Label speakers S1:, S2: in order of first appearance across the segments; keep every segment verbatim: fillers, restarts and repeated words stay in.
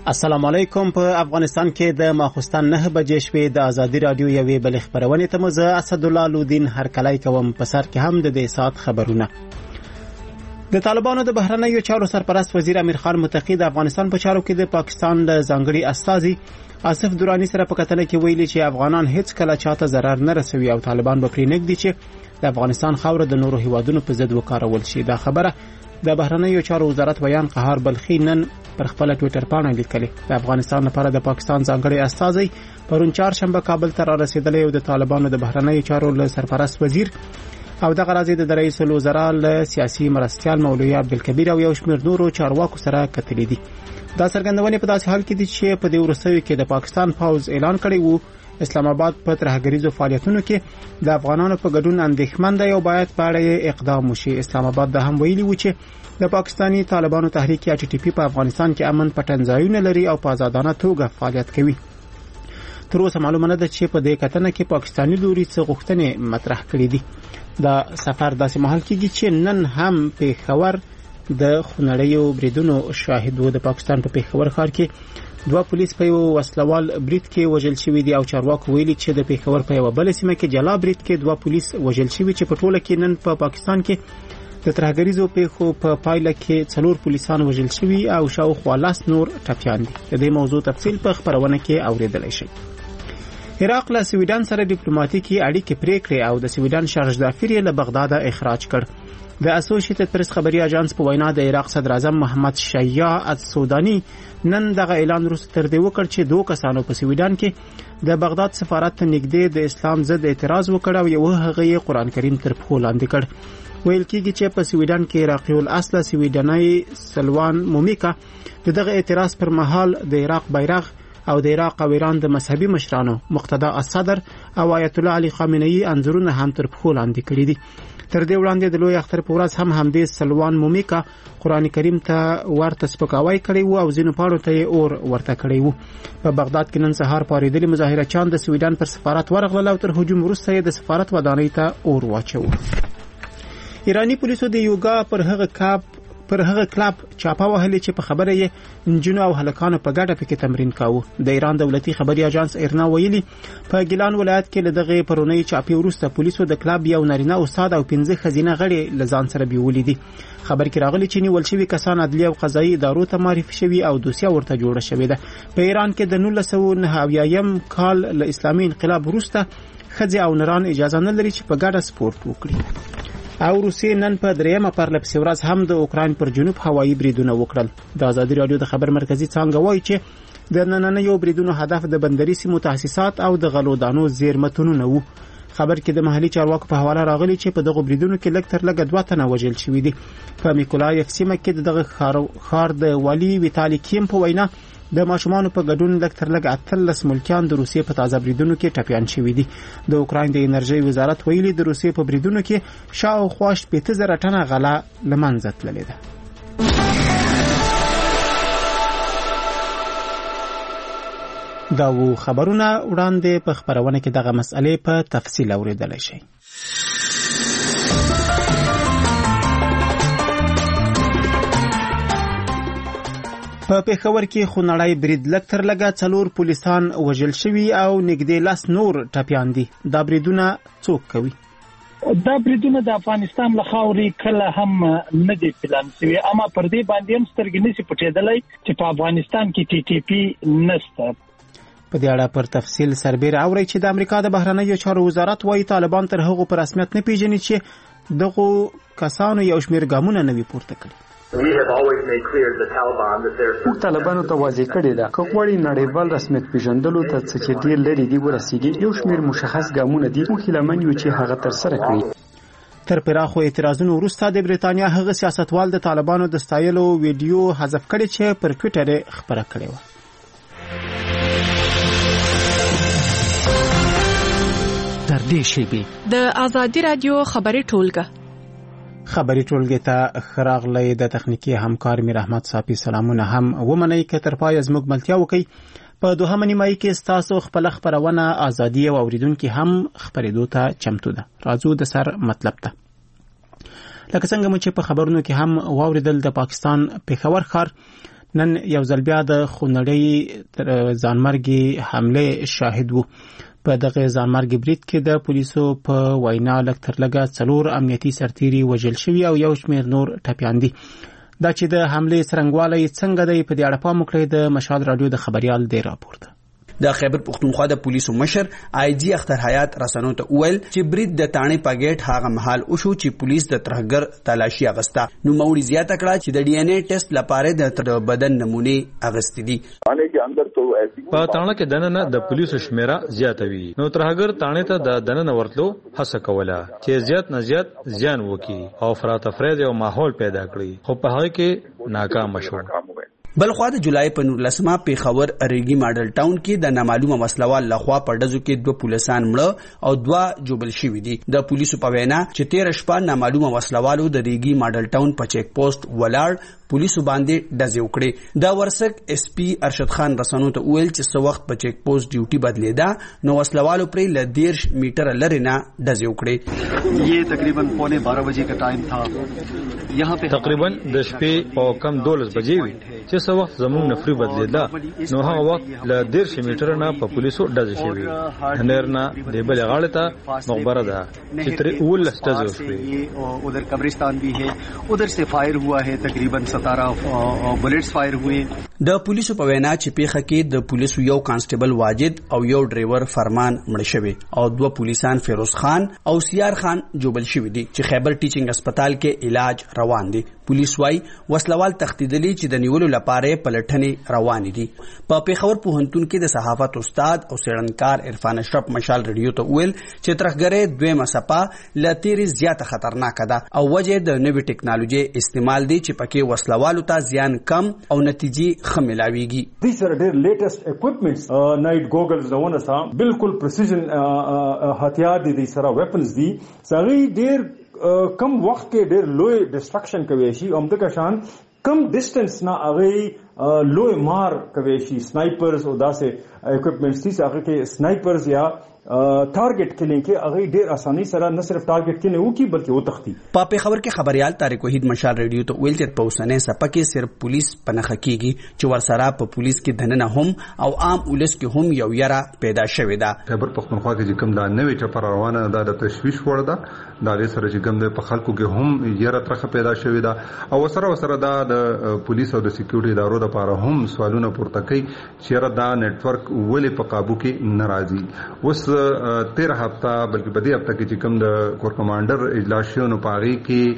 S1: السلام علیکم. په افغانستان کې د ماخوستن نه بجې شوې د ازادي رادیو یوې بلې خبرونې ته مزه اسد الله لودین هرکلی کوم. په سر کې هم د دې سات خبرونه. د طالبانو د بهرنیو چارو سرپرست وزیر امیر خان متقی د افغانستان په چارو کې د پاکستان د ځانګړي استازي آصف درانی سره په کتنه کې ویلي چې افغانان هیڅ کله چاته ضرر نه رسوي او طالبان به پرې نږدي چې د افغانستان خاوره د نورو هیوادونو په ضد وکارول شي. دا خبره د بهرنیو چارو وزارت بیان قهار بلخی نن پر خپل ټوئیټر باندې لیکلي. د افغانستان لپاره د پاکستان ځانګړي استازي پرون چهارشنبه کابل ته رسیدلی او د طالبانو د بهرنیو چارو له سرپرست وزیر او د غرازي د رئیس الوزرا له سیاسي مرستيال مولوی عبدالکبیر او یو شمېر نورو چارواکو سره کتلې دي. دا څرګندونه په داسې حال کې دي چې په دې ورسوي کې د پاکستان پوز اعلان کړی وو اسلام آباد په ترهګریزو فعالیتونو کې د افغانانو په ګډون اندېښمن دی او باید په اړه اقدام وشي. اسلام آباد د هم ویلي و چې د پاکستانی طالبانو تحریک یا ټي ټي پی په افغانستان کې امن پټنځایونه لري او په آزادانه توګه فعالیت کوي. تر اوسه معلومه نه ده چې په دې کتنه کې پاکستانی لوري څه غوښتنې مطرح کړې دي. دا سفر داسې مهال کېږي چې نن هم پېښور د خونړیو بریدونو شاهد و. د پاکستان په پېښور ښار کې دوه پولیس په یو وسلوال برید کې وژل شوي دي او چارواکو ویلي چې د پېښور په یو بل سیمه کې جلا برید کې دوه پولیس وژل شوي چې په ټوله کې نن په پا پاکستان کې د ترهګریزو پیښو په پایله کې څلور پولیسان وژل شوي او شاوخوا لاس نور ټپیان دي. د دې موضوع تفصیل په خبرونه کې اوریدلای شئ. عراق له سویډن سره ډیپلوماټیکي اړیکې پرې کړې او د سویډن شارژدافیر یې له بغداد اخراج کړ. د اسوسییټډ پریس خبري اژانس په وینا د عراق صدر اعظم محمد شیعه السودانی نن دغه اعلان وروسته تر دې وکړ چې دوه کسانو په سویډن کې د بغداد سفارت ته نږدې د اسلام ضد اعتراض وکړ او یو هغه یې قران کریم تر پښو لاندې کړ. ویل کېږي چې په سویډن کې عراقي الاصل سویډنی سلوان مومیکا دغه اعتراض پر مهال د عراق بیرغ او د عراق او ایران د مذهبي مشرانو مقتدا الصدر او آیت الله علي خامنه‌ای انځورونه هم تر پښو لاندې کړي دي. تر دې وړاندې د لوی اختر په ورځ هم همدې سلوان مومیکا قران کریم ته ورته سپکاوی کړی وو او ځینو پاڼو ته یې اور ورته کړی وو. په بغداد کې نن سهار پاریدلي مظاهره چان د سویډن پر سفارت ورغلل او تر هجوم وروسته یې د سفارت ودانۍ ته اور واچو. ایرانی پولیسو د یوګا پر هغه کاپ پر هغه کلاب چاپه وهلې چې په خبره یې انجنونو او هلکانو په ګډه پکې تمرین کاوه. د ایران دولتي خبري اژانس ایرنا ویلي په ګیلان ولایت کې له دغه پرونی چاپی وروسته پولیسو د کلاب یو نارینه استاد او پنځه خزینه غړي لزان سره بیولې دي. خبر کې راغلی چې نیول شوی کسان عدلیه او قضایي ادارو ته معرفي شوي او دوسیه ورته جوړه شوې ده. په ایران کې د نولس سوه نهه اویایم کال له اسلامي انقلاب وروسته ښځې او نران اجازه نه لري چې په ګډه سپورت وکړي. او روسیې نن په دریمه پرلپسې ورځ هم د اوکراین پر جنوب هوایي بریدونه وکړل. د ازادي رادیو د خبر مرکزی څانګه وایي چې د نننیو بریدونو هدف د بندري سیمو تاسیسات او د غلو دانو زیرمتونونه وو. خبر کې د محلي چارواکو په حواله راغلی چې په دغه بریدونو کې لږ تر لږه دوه تنه وژل شوي دي. په میکولایف سیمه کې دغه ښار د والي ویتالي کیم په وینا د ماشومانو په ګډون لږ تر لږه اتلس ملکیان د روسیې په تازه بریدونو کې ټپیان شوي دي. د اوکراین د انرژۍ وزارت ویلي د روسیې په بریدونو کې شاوخوا شپېته زره ټنه غله له منځه تللې ده. دا و خبرونه. وړاندې په خبرونه کې دغه مسئلې په تفصیل اوریدلای شئ. په پېښور کې خونړی برید لږ تر لږه څلور پولیسان وژل شوي او نږدې لس نور ټپیان دي. دا بریدونه څوک کوي؟
S2: دا بریدونه د افغانستان له خاورې کله هم نه دي پلان شوي، اما پر دې باندې هم سترګې نشي پټېدلی چې په افغانستان کې ټي ټي پی نشته.
S1: په دې اړه پر تفصیل سربېره اورئ چې د امریکا د بهرنیو چارو وزارت وايي طالبان تر هغو په رسمیت نه پیژني چې دغو کسانو یو شمېر ګامونه نه وي پورته کړي.
S3: موږ طالبانو ته واضح کړی ده که غواړي نړیوال رسمیت پیژندلو ته څه چې ډېر لرې دي ورسیږي، یو شمېر مشخص ګامونه دي، موږ هیله من یو چې هغه ترسره کړي.
S1: تر پراخو اعتراضونو وروسته د بریتانیا هغه سیاستوال د طالبانو د ستایلو ویډیو حذف کړي چې پر ټویټر یې خپره کړې وه.
S4: تر دې شیبې د ازادي رادیو خبري ټولګه
S1: خبري ټولګه ته خراغلی د تخنیکی همکار میر احمد صافی سلامونه هم ومنئ که تر پای زموږ ملتیا وکي. په دوهمه نیمایي کې ستاسو خپل خبرونه ازادي او اوریدونکو هم خبرېدو ته چمتو ده. راځو د سر مطلب ته. لکه څنګه چې په خبرونو کې هم واوریدل د پاکستان پېښور ښار نن یو ځل بیا د خونړۍ ځانمرګي حمله شاهد وو. په دغه ځانمرګي برید کې د پولیسو په وینا لږ تر لږه څلور امنیتي سرتیري وژل شوي او یو شمېر نور ټپیان دي. دا چې د حملې څرنګوالی څنګه دی په دې اړه پام وکړئ د مشهد راډیو د خبریال دی راپور ده.
S5: د خیبر پختونخوا د پولیسو مشر آی جی اختر حیات رسنو ته وویل چې برید د تانې په گیټ هغه محل وشو چې پولیس د ترهګر تلاشي اغستا. نو موړي زیاته کړه چې د ډي ان اے ټیسټ لپاره د بدن نمونه اغستې دي.
S6: په تانه کې دننه د پولیسو شمیره زیاته وي نو ترهګر تانه ته د دننه ورتلو هڅه کوله چې زیات نه زیات زیان وکړي او فرات افراد او ماحول پیدا کړي خو په هغه کې ناکام شو.
S5: بلخوا د جولای په نولسمه پیښور ریګي ماډل ټاون کې د نامعلومه وسلوال لخوا په ډزو کې دوه پولیسان مړه او دوه جوبل شوي دي. د پولیسو په وینا چې تیر شپه نامعلومه وسلوالو د ریګي ماډل ټاون په چیک پوسټ ولاړ پولیسو باندې ډزې وکړې. دا ورسک اس پی ارشد خان رسنو ته ویل چې څه وخت په چیک پوسټ ډیوټي بدلیده نو وسلوالو پرې ل دیرش میټر لري نه ډزې وکړې.
S7: یہ تقریباً پونے بارہ بجے کا ټایم تھا. یہاں پہ
S6: تقریبا د شپې او کم دولس بجې وي چې څه وخت زموږ نفري بدلیده نو هغه وخت ل دیرش میټر نه په پولیسو ډزې شوې. هنر نه د بل غاړه ته مخبره ده چې تر اول ډزې شوې.
S7: ادھر قبرستان بھی ہے ادھر سے فائر ہوا ہے تقریباً ستارہ بلټس فائر ہوئے.
S5: د پولیسو په وینا چې پیښه کې د پولیسو یو کانسټیبل واجد او یو ډرایور فرمان مړ شوی او دوه پولیسان فیروز خان او سیار خان جوبل شوی دي چې خیبر ټیچینګ هسپتال کې علاج روان دي. پولیس وايي وسلوال تختیدلی چې د نیولو لپاره پلټنې روان دي. په پیښور پوهنتون کې د صحافت استاد او څېړنکار عرفان اشرف مشال ریډیو ته ویل چې ترهګرۍ دویمه څپه له تیرې زیاته خطرناکه ده او وجه د نوې ټکنالوژي استعمال دی چې پکې وسلوالو ته زیان کم او نتیجې ښه ملاویږي.
S8: These are their latest equipments. Night goggles دونه سا بالکل precision هتیار دي دي سره weapons دي سغي ډیر کم وخت کې ډیر لوی ډسټرکشن کوي شي او دغه شان کم ډیسټنس نه هغه لوی مار کوي شي. سنایپرز او داسې اکوپمنټس دي هغه کې سنایپرز یا ټارګټ کلینګ کې هغه ډیر اساني سره نه صرف ټارګټ کینه وکي بلکې و تختی.
S5: په پیښور کې خبريال طارق وحید مشال ریډیو ته ویل چې په اوسنۍ سپه کې صرف پولیس پنهخ کیږي چې ورسره په پولیس کې دننه هم او عام ولس کې هم یو یره پیدا شوې ده.
S9: خیبر پختونخوا کې کوم دا نوې چپر روانه ده د تشویش وړ ده دا غي سره چې کوم د خلکو کې هم یره ترخه پیدا شوې ده او سره سره دا د پولیس او د سکیورټي ادارو لپاره هم سوالونه پورته کوي چې را دا نت ورک ولې په قابو کې ناراضي. اوس تیر هفته بلکې په دې هفته کې چې کوم د کور کمانډر اجلاس شو نو پاغي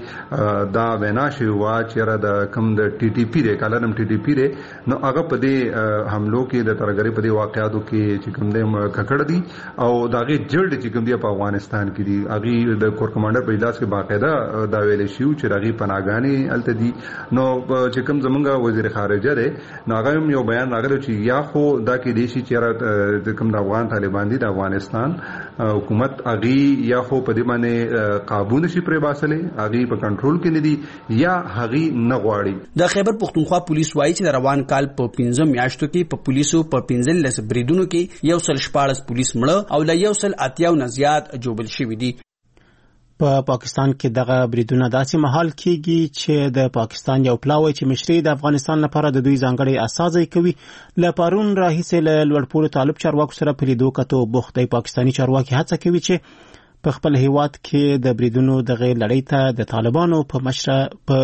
S9: کې دا وینا شو وا چې را د کوم د ټي ټي پی د کالرم ټي ټي پی نو هغه په دې حملو کې د ترګری په دې واقعاتو کې چې کوم د ککړ دي او داغه جلد چې کوم دی په افغانستان کې دي هغه د کور کمانډر په اجلاس کې باقاعده دا ویل شو چې هغه پناګانی الته دي نو چې کوم زمونږ وزیر خارجه دی نو هغه یو بیان راغلی چې یا خو دا کې دیشي چې را کوم د افغان طالبان دي د افغانستان حکومت اغي یا خو په دې باندې قابو نشي پرې باسلې اغي په کنټرول کې نه دي یا هغي نه غواړي.
S5: د خیبر پختونخوا پولیس وایي چې د روان کال په پنځه میاشتو کې په پولیسو په پنځه لس بریدونو کې یو سل شپاړس پولیس مړه او له یو سل اتیاو نه زیات جوبل شوي دي.
S1: په پا پاکستان کې دغه بریدونه داسې مهال کیږي چې د پاکستان یو پلاوی چې مشري د افغانستان لپاره د دوی ځانګړي اساسي کوي ل پرون راهیسه له لوړپوړو طالب چارواکو سره په لیدو کتو بوختي پاکستاني چارواکي هڅه کوي چې په خپل هیواد کې د بریدونو دغه لړۍ ته د طالبانو په مشره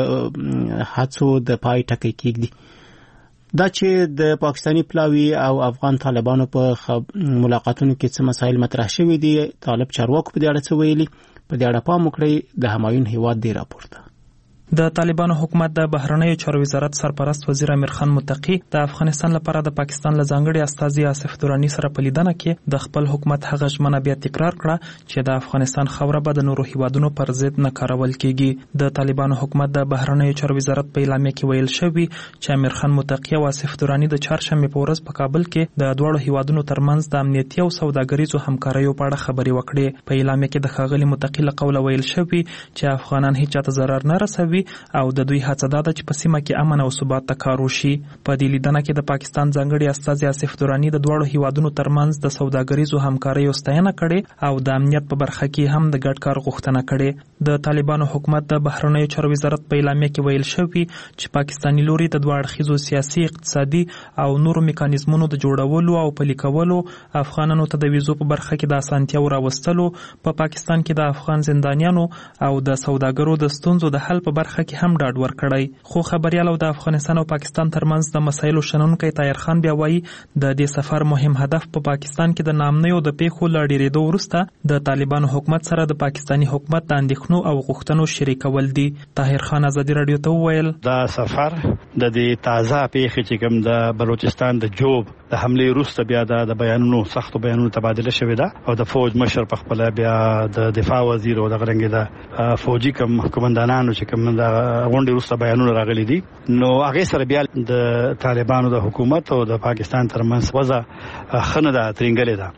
S1: په هڅو د پای ټکی کېږي. دا چې د پاکستاني پلاوی او افغان طالبانو په ملاقاتونو کې څه مسایل مطرح شوي دي طالب چارواکو په دې اړه څه ویلي په دې اړه پام وکړئ د همایون هیواد دی راپور ده.
S10: د طالبانو حکومت د بهرنیو چارو وزارت سرپرست وزیر امیر خان متقی د افغانستان لپاره د پاکستان له ځانګړي استازي آصف درانی سره په لیدنه کې د خپل حکومت هغه ژمنه بیا تکرار کړه چې د افغانستان خاوره به د نورو هیوادونو پر ضد نه کارول کیږي. د طالبانو حکومت د بهرنیو چارو وزارت په اعلامیه کې ویل شوی چې امیر خان متقی او آصف درانی د چهارشنبه په ورځ په کابل کې د دوه هیوادونو ترمنځ د امنیتي او سوداګریزو همکاریو په اړه خبرې وکړې. په اعلامیه کې د ښاغلي متقی له قوله ویل شوی چې افغانان هیڅ چاته ضرر نه رسوي کوي او د دوی هڅه ده چې په سیمه کې امن او ثبات ته کار وشي. په دې لیدنه کې د پاکستان ځانګړي استازي آصف دراني د دواړو هیوادونو ترمنځ د سوداګریزو همکاریو ستاینه کړې او د امنیت په برخه کې هم د ګډ کار غوښتنه کړې. د طالبانو حکومت د بهرنیو چارو وزارت په اعلامیه کې ویل شوی چې پاکستاني لوري د دوه اړخیزو سیاسي، اقتصادي او نورو میکانیزمونو د جوړولو او پلي کولو، افغانانو ته د ویزو په برخه کې د اسانتیاو راوستلو، په پاکستان کې د افغان زندانیانو او د سوداګرو د ستونزو د حل په برخه کې هم ډاډ ورکړی. خو خبريال او د افغانستان او پاکستان ترمنځ د مسایلو شنونکی طاهر خان بیا وایي د دې سفر مهم هدف په پاکستان کې د نامنیو د پیښو له ډیریدو وروسته د طالبانو حکومت سره د پاکستاني حکومت د اندېښنو او غوښتنو شریکول دي. طاهر خان ازادي رادیو ته وویل
S11: دا سفر د دې تازه پیښې چې کوم د بلوچستان د جوب د حمله وروسته بیا د بیانونو سختو بیانونو تبادله شوې ده او د فوج مشر په خپل بیا د دفاع وزیر او د غرنګ د فوجي کوم کمانډانانو چې کوم د غونډې وروسته بیانونه راغلي دي نو هغه سره بیا د طالبانو د حکومت او د پاکستان ترمنځ وضع خنه ده ترنګلې ده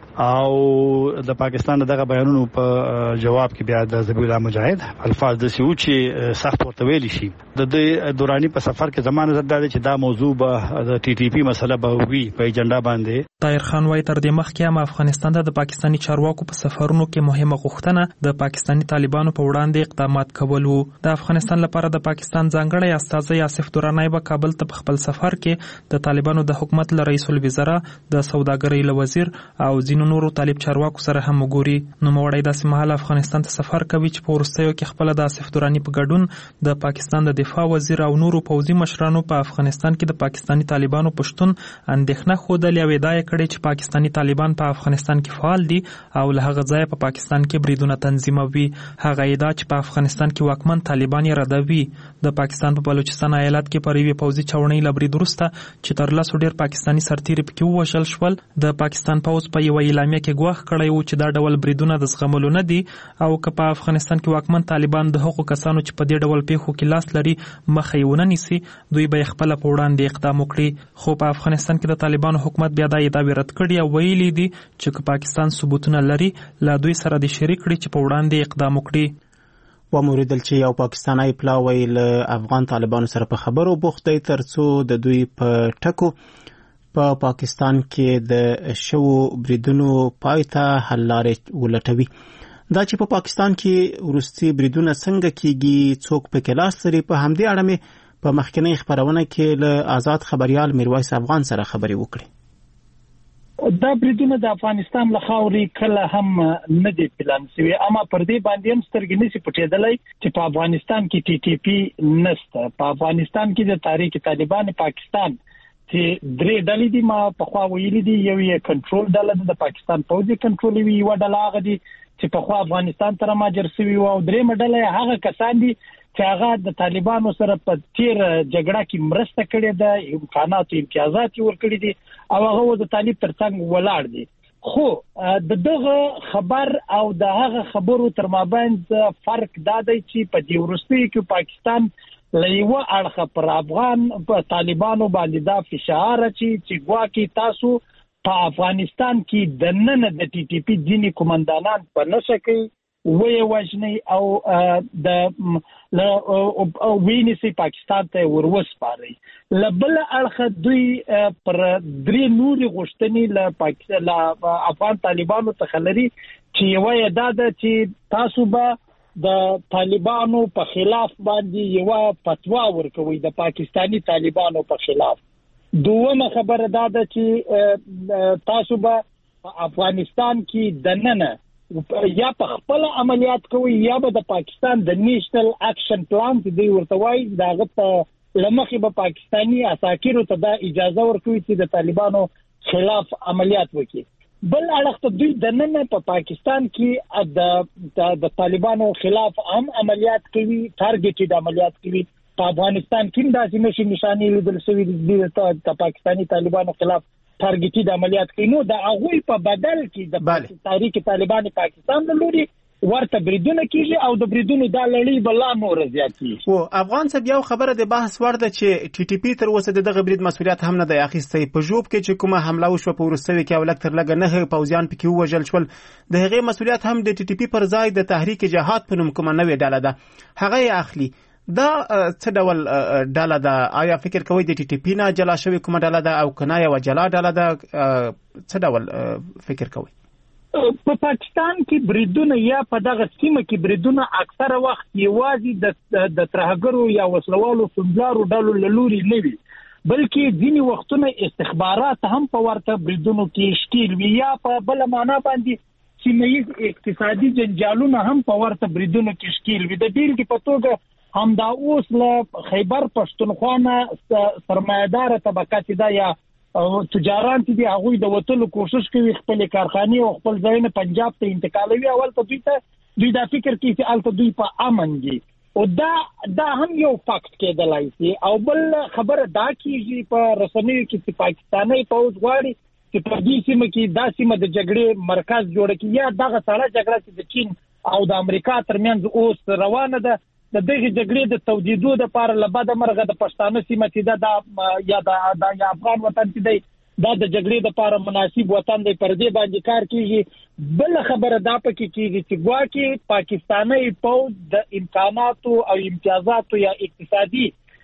S11: او د پاکستان دغه بیانونو په جواب کې بیا د ذبیح الله مجاهد الفاظ د سوچي سخت ورته ویل شي. د دې دوراني په سفر کې زمانه زده ده چې دا موضوع به د ټي ټي پی مسله به وي په اجنډا باندې.
S10: طاهر خان وايي تر دې مخکې هم افغانستان د پاکستاني چارواکو په سفرونو کې مهمه غوښتنه د پاکستاني طالبانو په وړاندې اقدامات کول وو. د افغانستان لپاره د پاکستان ځانګړی استازی آصف دراني به کابل ته په خپل سفر کې د طالبانو د حکومت له رئیس الوزرا، د سوداګرۍ له وزیر او ځینو نورو طالب چارواکو سره هم وګوري. نو موړی داسې مهال افغانستان ته سفر کوي چې په وروستیو کې خپل د آصف دراني په ګډون د پاکستان د دفاع وزیر او نورو پوځي مشرانو په افغانستان کې د پاکستاني طالبانو پښتون اندېښنه خوده او ادعا کړې چې پاکستاني طالبان په افغانستان کې فعال دي او له هغه ځایه په پاکستان کې بریدونه تنظیموي. هغه ادعا چې په افغانستان کې واکمن طالبان یې ردوي. د پاکستان په بلوچستان ایالت کې پر یوې پوځي چاونۍ له برید وروسته چې تر لسو ډېر پاکستاني سرتیري پکې ووژل شول، د پاکستان پوځ په یوه اعلامیه کې ګواښ کړی و چې دا ډول بریدونه د زغملو نه دي او که په افغانستان کې واکمن طالبان د هغو کسانو چې په دې ډول پیښو کې لاس لري مخه یې ونه نیسي، دوی به خپل په وړاندې اقدام وکړي. خو په افغانستان کې د طالبانو حکومت بیا دا ادعاوې رد کړي او ویلي دي چې که پاکستان ثبوتونه لري له دوی سره د شریک کړي چې په وړاندې اقدام وکړي.
S1: و موریدل چې یو پاکستاني پلاوی له افغان طالبانو سره په خبرو بوخت دی ترڅو د دوی په ټکو په پا پاکستان کې د شو بریدونو پایته حل لارې ولټوي. دا چې په پا پاکستان کې وروستي بریدونه څنګه کیږي، څوک په کې لاس لري، په همدې اړه مې په مخکنۍ خبرونه کې له آزاد خبريال میرویس افغان سره خبرې وکړې.
S2: دا بریدونه د افغانستان له خاورې کله هم نه دي پلان شوي، اما پر دې باندې هم سترګې نشي پټېدلی چې په افغانستان کې ټي ټي پی نشته. په افغانستان کې د تحریک طالبان پاکستان چې درې ډلې دي، ما په خوا ویلي دي، یو یې کنټرول ډله د پاکستان پوځي کنټرول وی، یو ډله هغه دي چې په خوا افغانستان ته ماجر شوی او درېمه ډله هغه کسان دي چې هغه د طالبانو سره په تیر جګړه کې مرسته کړې ده، امکانات او امتیازات ورکړي دي او هغه د طالب ترڅنګ ولاړ دي. خو د دغه خبر او د هغه خبرو تر مابین فرق دا دی چې په دې وروستیو کې پاکستان لایو اړخ پر افغان په طالبانو باندې دا فشار چې چې ګواکې تاسو په افغانستان کې د نن د ټي ټي پی ځینې کمانډانان په نشه کې وې وژني او د ویني پاکستان ته وروسپاري. لبل اړخ دوی پر درې نوري غشتنی له پاکستان له افغان طالبانو څخه لري چې یو یې دا ده چې تاسو به د طالبانو په خلاف باندې یو فتوا ورکوي د پاکستانی طالبانو په خلاف. دومره خبره دا ده چې تاسو به افغانستان کې دننه یا په خپل عملیات کوي یا به د پاکستان د نیشنل اکشن پلان دی ورته وایي داغه په لمخې به پاکستانی عساکرو ته دا اجازه ورکوي چې د طالبانو خلاف عملیات وکړي. بل اړخ ته دوی د نن په پاکستان کې د د طالبانو خلاف هم عملیات کوي، ټارګټډ عملیات کوي. په افغانستان کې د ځینې نشانې لیدل شوې د پاکستانی طالبانو خلاف ټارګټډ عملیات کوي. نو د هغوی په بدل کې د تحریک طالبان پاکستان د لوري ورته بریدونه کیږي او د بریدونو د لړۍ بلا نور زیاتېږي.
S1: او افغان څه بیا خبره د بحث ورده چې ټي ټي پی تر اوسه دغه برید مسولیت هم نه دی اخیستی. په جوب کې چې کومه حمله وشوه په وروستیو کې اولک تر لګه نه پوځیان پکې ووژل شول، د هغې مسولیت هم د ټي ټي پی پر ځای د تحریک جهاد په نوم کومه نوې ډله ده هغه یې اخلي. دا څه ډول ډله ده؟ آیا فکر کوئ د ټي ټي پی نه جلا شوې کومه ډله ده او که نه یوه جلا ډله ده؟ څه ډول فکر کوئ؟
S2: په پاکستان کې بریدونه یا په دغه سیمه کې بریدونه اکثره وخت یوازې د ترهګرو یا وسلوالو توندلارو ډلو له لوري نه وي، بلکې ځینې وختونه استخبارات هم په ورته بریدونو کې شکیل وي، یا په بله معنا باندې سیمه ییز اقتصادي جنجالونه هم په ورته بریدونو کې شکیل وي. د بیلګې په توګه همدا اوس له خیبر پښتونخوا نه سرمایه‌داره طبقه چې ده یا تجاران چې دي هغوی د وتلو کوشش کوي، خپلې کارخانې او خپل ځایونه پنجاب ته انتقالوي. اول ته دوی ته دوی دا فکر کوي چې هلته دوی په امن دي، او دا دا هم یو فاکت کېدلی شي. او بل خبره دا کېږي په رسنیو کې چې پاکستاني پوځ غواړي چې په دې سیمه کې دا سیمه د جګړې مرکز جوړه کړي، یا دغه سړه جګړه چې د چین او د امریکا ترمنځ اوس روانه ده، د دغه جګړې د تودیدو لپاره له بده مرغه د پښتانه سیمه چې دا یا د یا افغان وطن چې دی دا د جګړې لپاره مناسب وطن دی، پر دې باندې کار کیږي. بل خبره دا پکې کیږي چې ګواکې پاکستاني پوځ د امکاناتو او امتیازاتو یا اقتصادي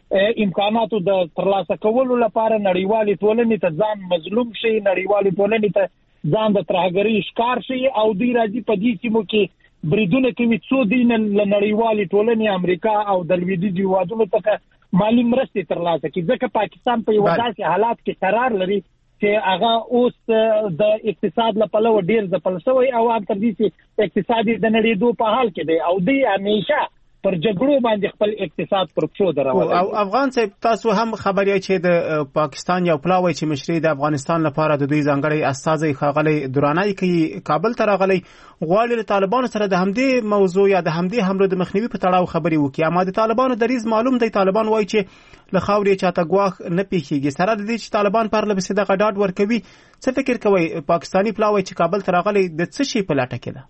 S2: امکاناتو د ترلاسه کولو لپاره نړیوالې ټولنې ته ځان مظلوم شي، نړیوالې ټولنې ته ځان د ترهګرۍ ښکار شي، او دوی راځي په دې سیمو کې بریدونه کوي څو دوی له نړیوالې ټولنې امریکا او د لویدیځو هېوادونو څخه مالي مرستې ترلاسه کړي، ځکه پاکستان په یوه داسې حالات کې قرار لري چې هغه اوس د اقتصاد له پلوه ډېر ځپل شوی او هم تر دې چې اقتصادي د نړېدو په حال کې دی، او دوی همیشه پر جګړو باندې خپل اقتصاد پر پښو درولی.
S1: او افغان صاحب تاسو هم خبر یې چې د پاکستان یو پلاوی چې مشري د افغانستان لپاره د دوی ځانګړی استازی ښاغلی دراني کوي کابل ته راغلی، غواړي له طالبانو سره د همدې موضوع یا د همدې حملو د مخنیوي په تړاو خبرې وکړي. اما د طالبانو دریځ معلوم دی، طالبان وایي چې له خاورې چاته ګواښ نه پیښیږي. سره د دې چې طالبان پرله پسې دغه ډاډ ورکوي، څه فکر کوئ پاکستاني پلاوی چې کابل ته راغلی د څه شي په لټه کې ده؟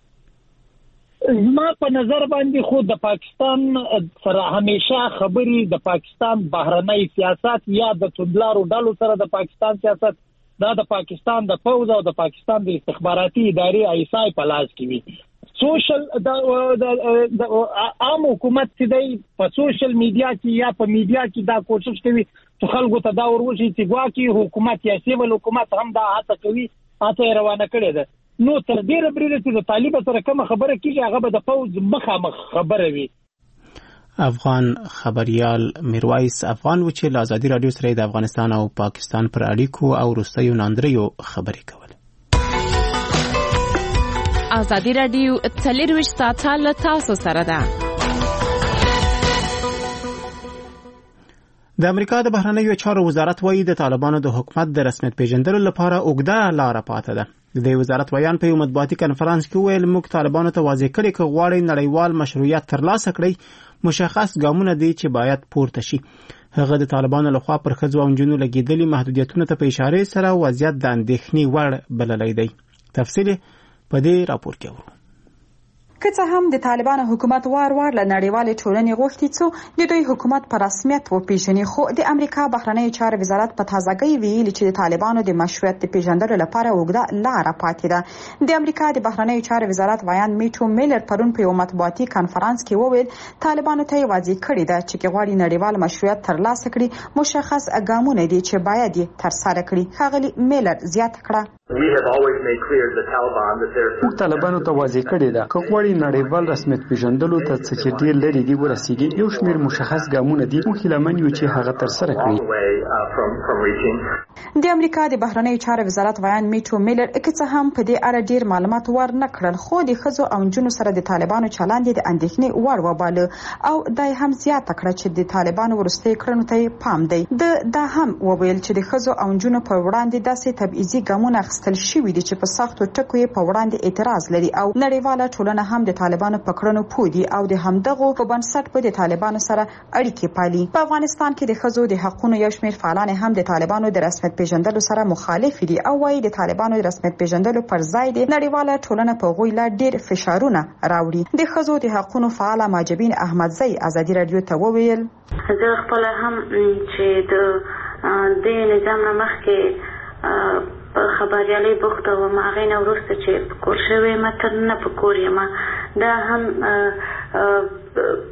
S2: زما په نظر باندې خو د پاکستان سره همیشه خبرې د پاکستان بهرنی سیاست یا د توندلارو ډلو سره د پاکستان سیاست دا د پاکستان د پوځ او د پاکستان د استخباراتي ادارې ایسای په لاس کې وي. سوشل د عام حکومت چې دی په سوشل میډیا کې یا په میډیا کې دا کوشش کوي چې خلکو ته دا وروشي چې ګواکې حکومت یا سیول حکومت هم دا هڅه کوي، هڅه یې روانه کړې ده. نو تر ډیره بریده چې د طالب سره کومه خبره کیږي هغه به د پوځ مخامخ خبره وي.
S1: افغان خبريال میرویس افغان و چې له ازادي رادیو سره د افغانستان او پاکستان پر اړیکو او وروستیو ناندریو خبرې کول.
S4: ازادي رادیو څلرویشت ساعته له تاسو سره ده.
S1: د امریکا د بهرنیو چارو وزارت وايي د طالبانو د حکومت د رسمیت پیژندلو لپاره اوږده لاره پاتې ده. د دې وزارت ویان په یو مطبوعاتي کنفرانس کې ویل موږ طالبانو ته واضح کړی چې غواړي نړیوال مشروعیت ترلاسه کړي، مشخص ګامونه دي چې باید پورته شي. هغه د طالبانو لخوا پر ښځو او نجونو لګېدلي محدودیتونو ته په اشاره سره وضعیت د اندېښنې وړ بللی دی. تفصیل په دې راپور کې ورو.
S12: که څه هم د طالبانو حکومت وار وار له نړیوالې ټولنې غوښتي چې د دوی حکومت په رسمیت وپیژني، خو د امریکا بهرنیو چارو وزارت په تازګۍ ویلي چې د طالبانو د مشروعیت د پیژندلو لپاره اوږده لاره پاتې ده. د امریکا د بهرنیو چارو وزارت ویان میټو میلر پرون په یو مطبوعاتي کنفرانس کې وویل طالبانو ته واضح کړی ده چې غواړي نړیوال مشروعیت ترلاسه کړي، مشخص ګامونه دي چې باید یې ترسره کړي. ښاغلي میلر زیاته کړه
S3: موږ طالبانو ته واضح کړی ده که غواړي نړیوال رسمیت پیژندلو ته څه چې ډیر لري دی ورسیږي، یو شمیر مشخص ګامونه دي موږ هیلهمن یو چې هغه ترسره کړي.
S12: د امریکا د بهرنیو چارو وزارت ویان میټو میلر که څه هم په دې اړه ډیر معلومات ور نه کړل، خو د ښځو او نجونو سره د طالبانو چلند د اندېښنې وړ وباله او دا هم زیاته کړه چې د طالبانو وروستي کړنو ته پام دی. د دا هم وویل چې د ښځو او نجونو پر وړاندې داسې تبعیضي ګامونه اخیستل شوي دي چې په سختو ټکو یې په وړاندې اعتراض لري او نړیواله ټولنه هم د طالبانو په کړنو پوه دي او د همدغو په بنسټ په د طالبانو سره اړیکې پالي. په افغانستان کې د ښځو د حقوقو یو شمېر فعالان هم د طالبانو د رسمیت پیژندلو سره مخالف دي او وايي د طالبانو د رسمیت پیژندلو پر ځای د نړیواله ټولنه په غوي لا ډیر فشارونه راوړي. د ښځو د حقوقو فعال ماجبین احمدزی ازادي رادیو ته وویل
S13: زه خپل هم چې د د نظام مخکې په خبريالي بوخته و ما غینه ورسته چې کور شوی متر نه په کور یم دا هم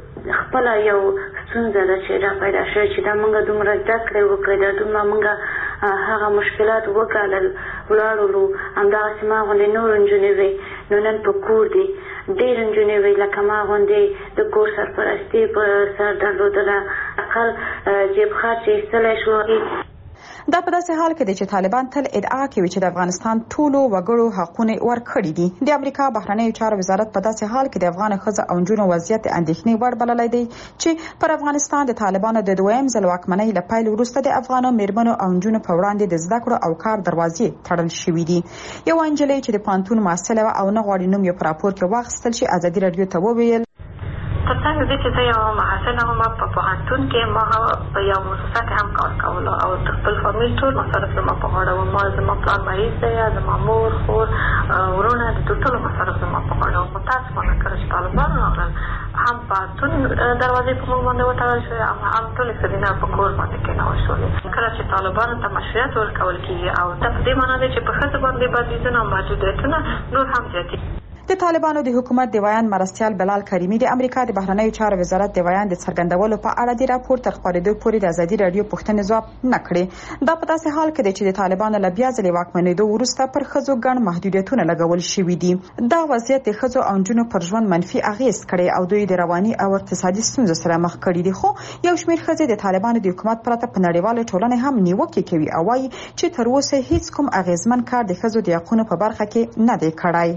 S13: خپل یو ستونزه ده چې را پیدا شوه چې دا موږ دومره زده کړې وکړې دا دومره موږ هغه مشکلات وګالل ولاړولو همدغسې ما غوندې نور نجونې وې نو نن په کور دي ډېر نجونې وې لکه ما غوندې د کور سرپرستي په سر درلودله اقل جیب خرچ یې ایستلی شو.
S12: دا په داسې حال کې دی چې طالبان تل ادعا کوي چې د افغانستان ټولو وګړو حقونه ورکړي دي. د امریکا بهرنیو چارو وزارت په داسې حال کې د افغان ښځو او نجونو وضعیت د اندېښنې وړ بللی دی چې پر افغانستان د طالبانو د دویم ځل واکمنۍ له پیل وروسته د افغانو میرمنو او نجونو په وړاندې د زده کړو او کار دروازې تړل شوي دي. یوه نجلۍ چې د پوهنتون محصله وه او نه غواړي نوم یې په راپور کې واخیستل شي ازادي راډیو ته وویل
S14: تر څنګ دې چې زه یو محصله وم په پوهنتون کې ما په یو مؤسسه کې هم کار کولو او د خپل فامیل ټول مصارف زما په غاړه وو. ما زما پلار مریض دی، زما مور خور ورونه د ټولو مصارف زما په غاړه وو. متاسفانه کله چې طالبان راغلل هم پوهنتون دروازې په موږ باندې وتړل شوې هم ټولې ښځینه په کور باندې کېنول شولې. کله چې طالبانو ته مشروعیت ورکول کېږي او دا په دې معنا دی چې په ښځو باندې بندیزونه او محدودیتونه نور هم زیاتېږي.
S12: د طالبانو د حکومت د ویان مرستیال بلال کریمي د امریکا د بهرنیو چارو وزارت د ویان د څرګندولو په اړه د راپور تر خپرېدو پورې د ازادي راډیو پوښتنې ځواب نه کړې. دا په داسې حال کې دی چې د طالبانو له بیا ځلې واکمنېدو وروسته پر ښځو ګڼ محدودیتونه لګول شوي دي. دا وضعیت د ښځو او نجونو پر ژوند منفي اغېز کړی او دوی د رواني او اقتصادي ستونزو سره مخ کړي دي. خو یو شمېر ښځې د طالبانو د حکومت پرته په نړیواله ټولنه هم نیوکې کوي او وایي چې تر اوسه هیڅ کوم اغېزمن کار د ښځو د حقونو په برخه کې نه دی کړی.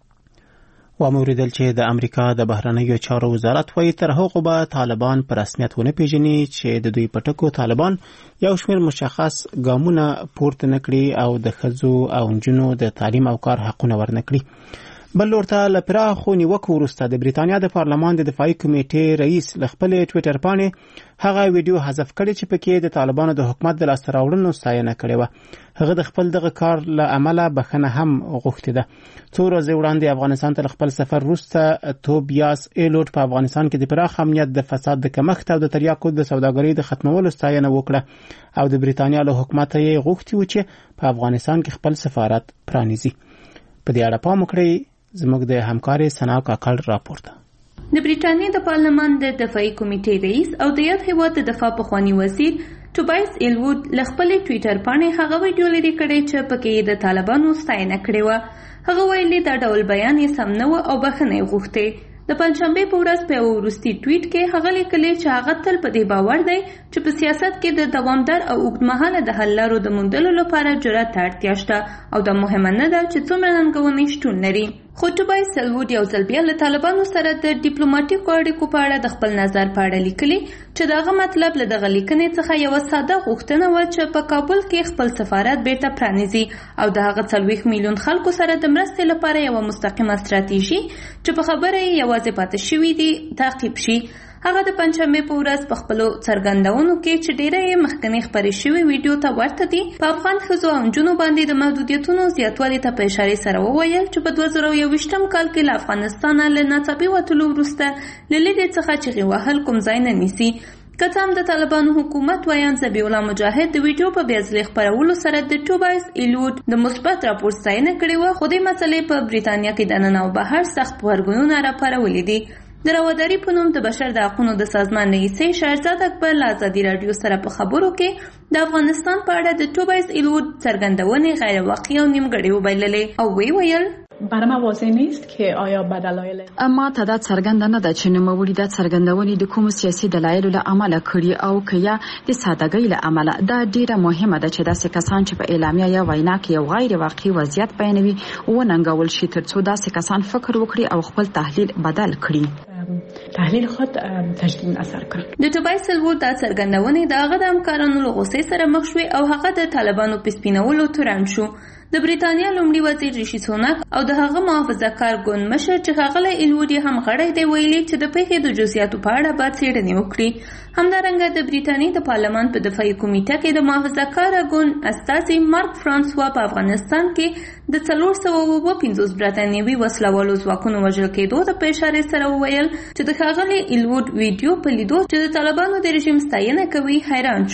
S1: وموریدل چې د امریکا د بهرنیو چارو وزارت وایي تر هغه به طالبان په رسمیت ونه پیژني چې د دوی په ټکو طالبان یو شمېر مشخص ګامونه پورته نه کړي او د ښځو او نجونو د تعلیم او کار حقونه ورنه کړي. بل لورته له پراخو نیوکو وروسته د بریتانیا د پارلمان د دفاعي کمیټې رئیس له خپلې ټویټر پاڼې هغه ویډیو حذف کړی چې پکې د طالبانو د حکومت د لاسته راوړنو ستاینه کړې وه. هغه د خپل دغه کار له امله بخښنه هم غوښتې ده. څو ورځې وړاندې افغانستان ته خپل سفر وروسته توبیاس ایلوټ په افغانستان کې د پراخ امنیت د فساد د کمښت او د تریاکو د سوداګرۍ د ختمولو ستاینه وکړه او د بریتانیا له حکومت یې غوښتي و چې په افغانستان کې خپل سفارت پرانیزي. په دې اړه پام وکړئ. زموږ د همکاري سنا کاکړ راپورته.
S15: د بریټانیا د پارلمان د دفاعي کمیټې رئیس او د یاد هیواد د دفاع پخوانی وزیر توبیاس ایلوډ له خپلې ټویټر پاڼې هغه ویډیو لري کړی چې پکې د طالبانو ستاینه کړې وه. هغه ویلي دا ډول بیان یې سم نه و او بخښنه یې غوښتې. د پنځشنبې په ورځ په یو وروستي ټویټ کې هغه لیکلي چې هغه تل په دې باور دی چې په سیاست کې د دوامدار او اوږدمهاله د حل لارو د موندلو لپاره جرأت ته اړتیا شته او دا مهمه نه ده چې څومره ننګونې شتون لري. خو توبیاس ایلوډ یو ځل بیا له طالبانو سره د ډیپلوماټیکو اړیکو په اړه د خپل نظر په اړه لیکلي چې دغه مطلب له دغه لیکنې څخه یوه ساده غوښتنه وه چې په کابل کې خپل سفارت بیرته پرانیزي او د هغه څلوېښت میلیون خلکو سره د مرستې لپاره یوه مستقیمه ستراتیژي چې په خبره یې یوازې پاتې شوي دي تعقیب شي. هغه د پنځشنبې په ورځ په خپلو څرګندونو کې چې ډیره یې مخکنی خپرې شوې ویډیو ته ورته دي په افغان ښځو او نجونو باندې د محدودیتونو زیاتوالي ته په اشارې سره وویل چې په دوه زره یوویشتم کال کې له افغانستانه له ناڅاپي وتلو وروسته له لیدې څخه چغې وهل کوم ځای نه نیسي. که څه هم د طالبانو حکومت ویان ذبیح الله مجاهد د ویډیو په بیا ځلې خپرولو سره د توبیاس ایلوډ د مثبت راپور ستاینه کړې وه خو دې مسلې په بریتانیا کې دننه او بهر سخت غبرګونونه راپارولي دي. د راوداري په نوم د بشر د حقونو د سازمان رئیسې شهرزاد اکبر له ازادي راډیو سره په خبرو کې د افغانستان په اړه د توبیاس ایلوډ څرګندونې غیر واقعي او نیمګړې وبللې او وی ویل
S16: برای ما واضح نیست که آیا به دلایل
S12: اما تا دا څرګنده نه ده چې نوموړي دا څرګندونې د کومو سیاسي دلایلو له امله کړي او که یا د سادهګۍ له امله. دا ډیره مهمه ده چې داسې کسان چې په اعلامیه یا وینا کې یو غیر واقعي وضعیت بیانوي وننګول شي ترڅو داسې کسان فکر وکړي او خپل تحلیل بدل کړي.
S16: تحلیل خود تجدید اثر کړ.
S15: د توبیاس ایلوډ دا څرګندونې د هغه د همکارانو له غوسې سره مخ شوې او هغه د طالبانو په سپینولو تورن شو. د بریتانیا لومړي وزیر ریشي سوناک او د هغه محافظه کار ګوند مشر چې ښاغلی ایلوډ یې هم غړی دی ویلي چې د پیښې د جزئیاتو په اړه باید څېړنې وکړي. همدارنګه د بریتانیا د پارلمان په دفاعي کمیټه کې د محافظه کاره ګوند استازي مارک فرانسوا په افغانستان کې د څلور سوه اووه پنځوس برتانیوي وسلوالو ځواکونو وژل کېدو ته په اشارې سره وویل چې د ښاغلي ایلوډ ویډیو په لیدو چې د طالبانو د رژیم ستاینه کوي حیران شو.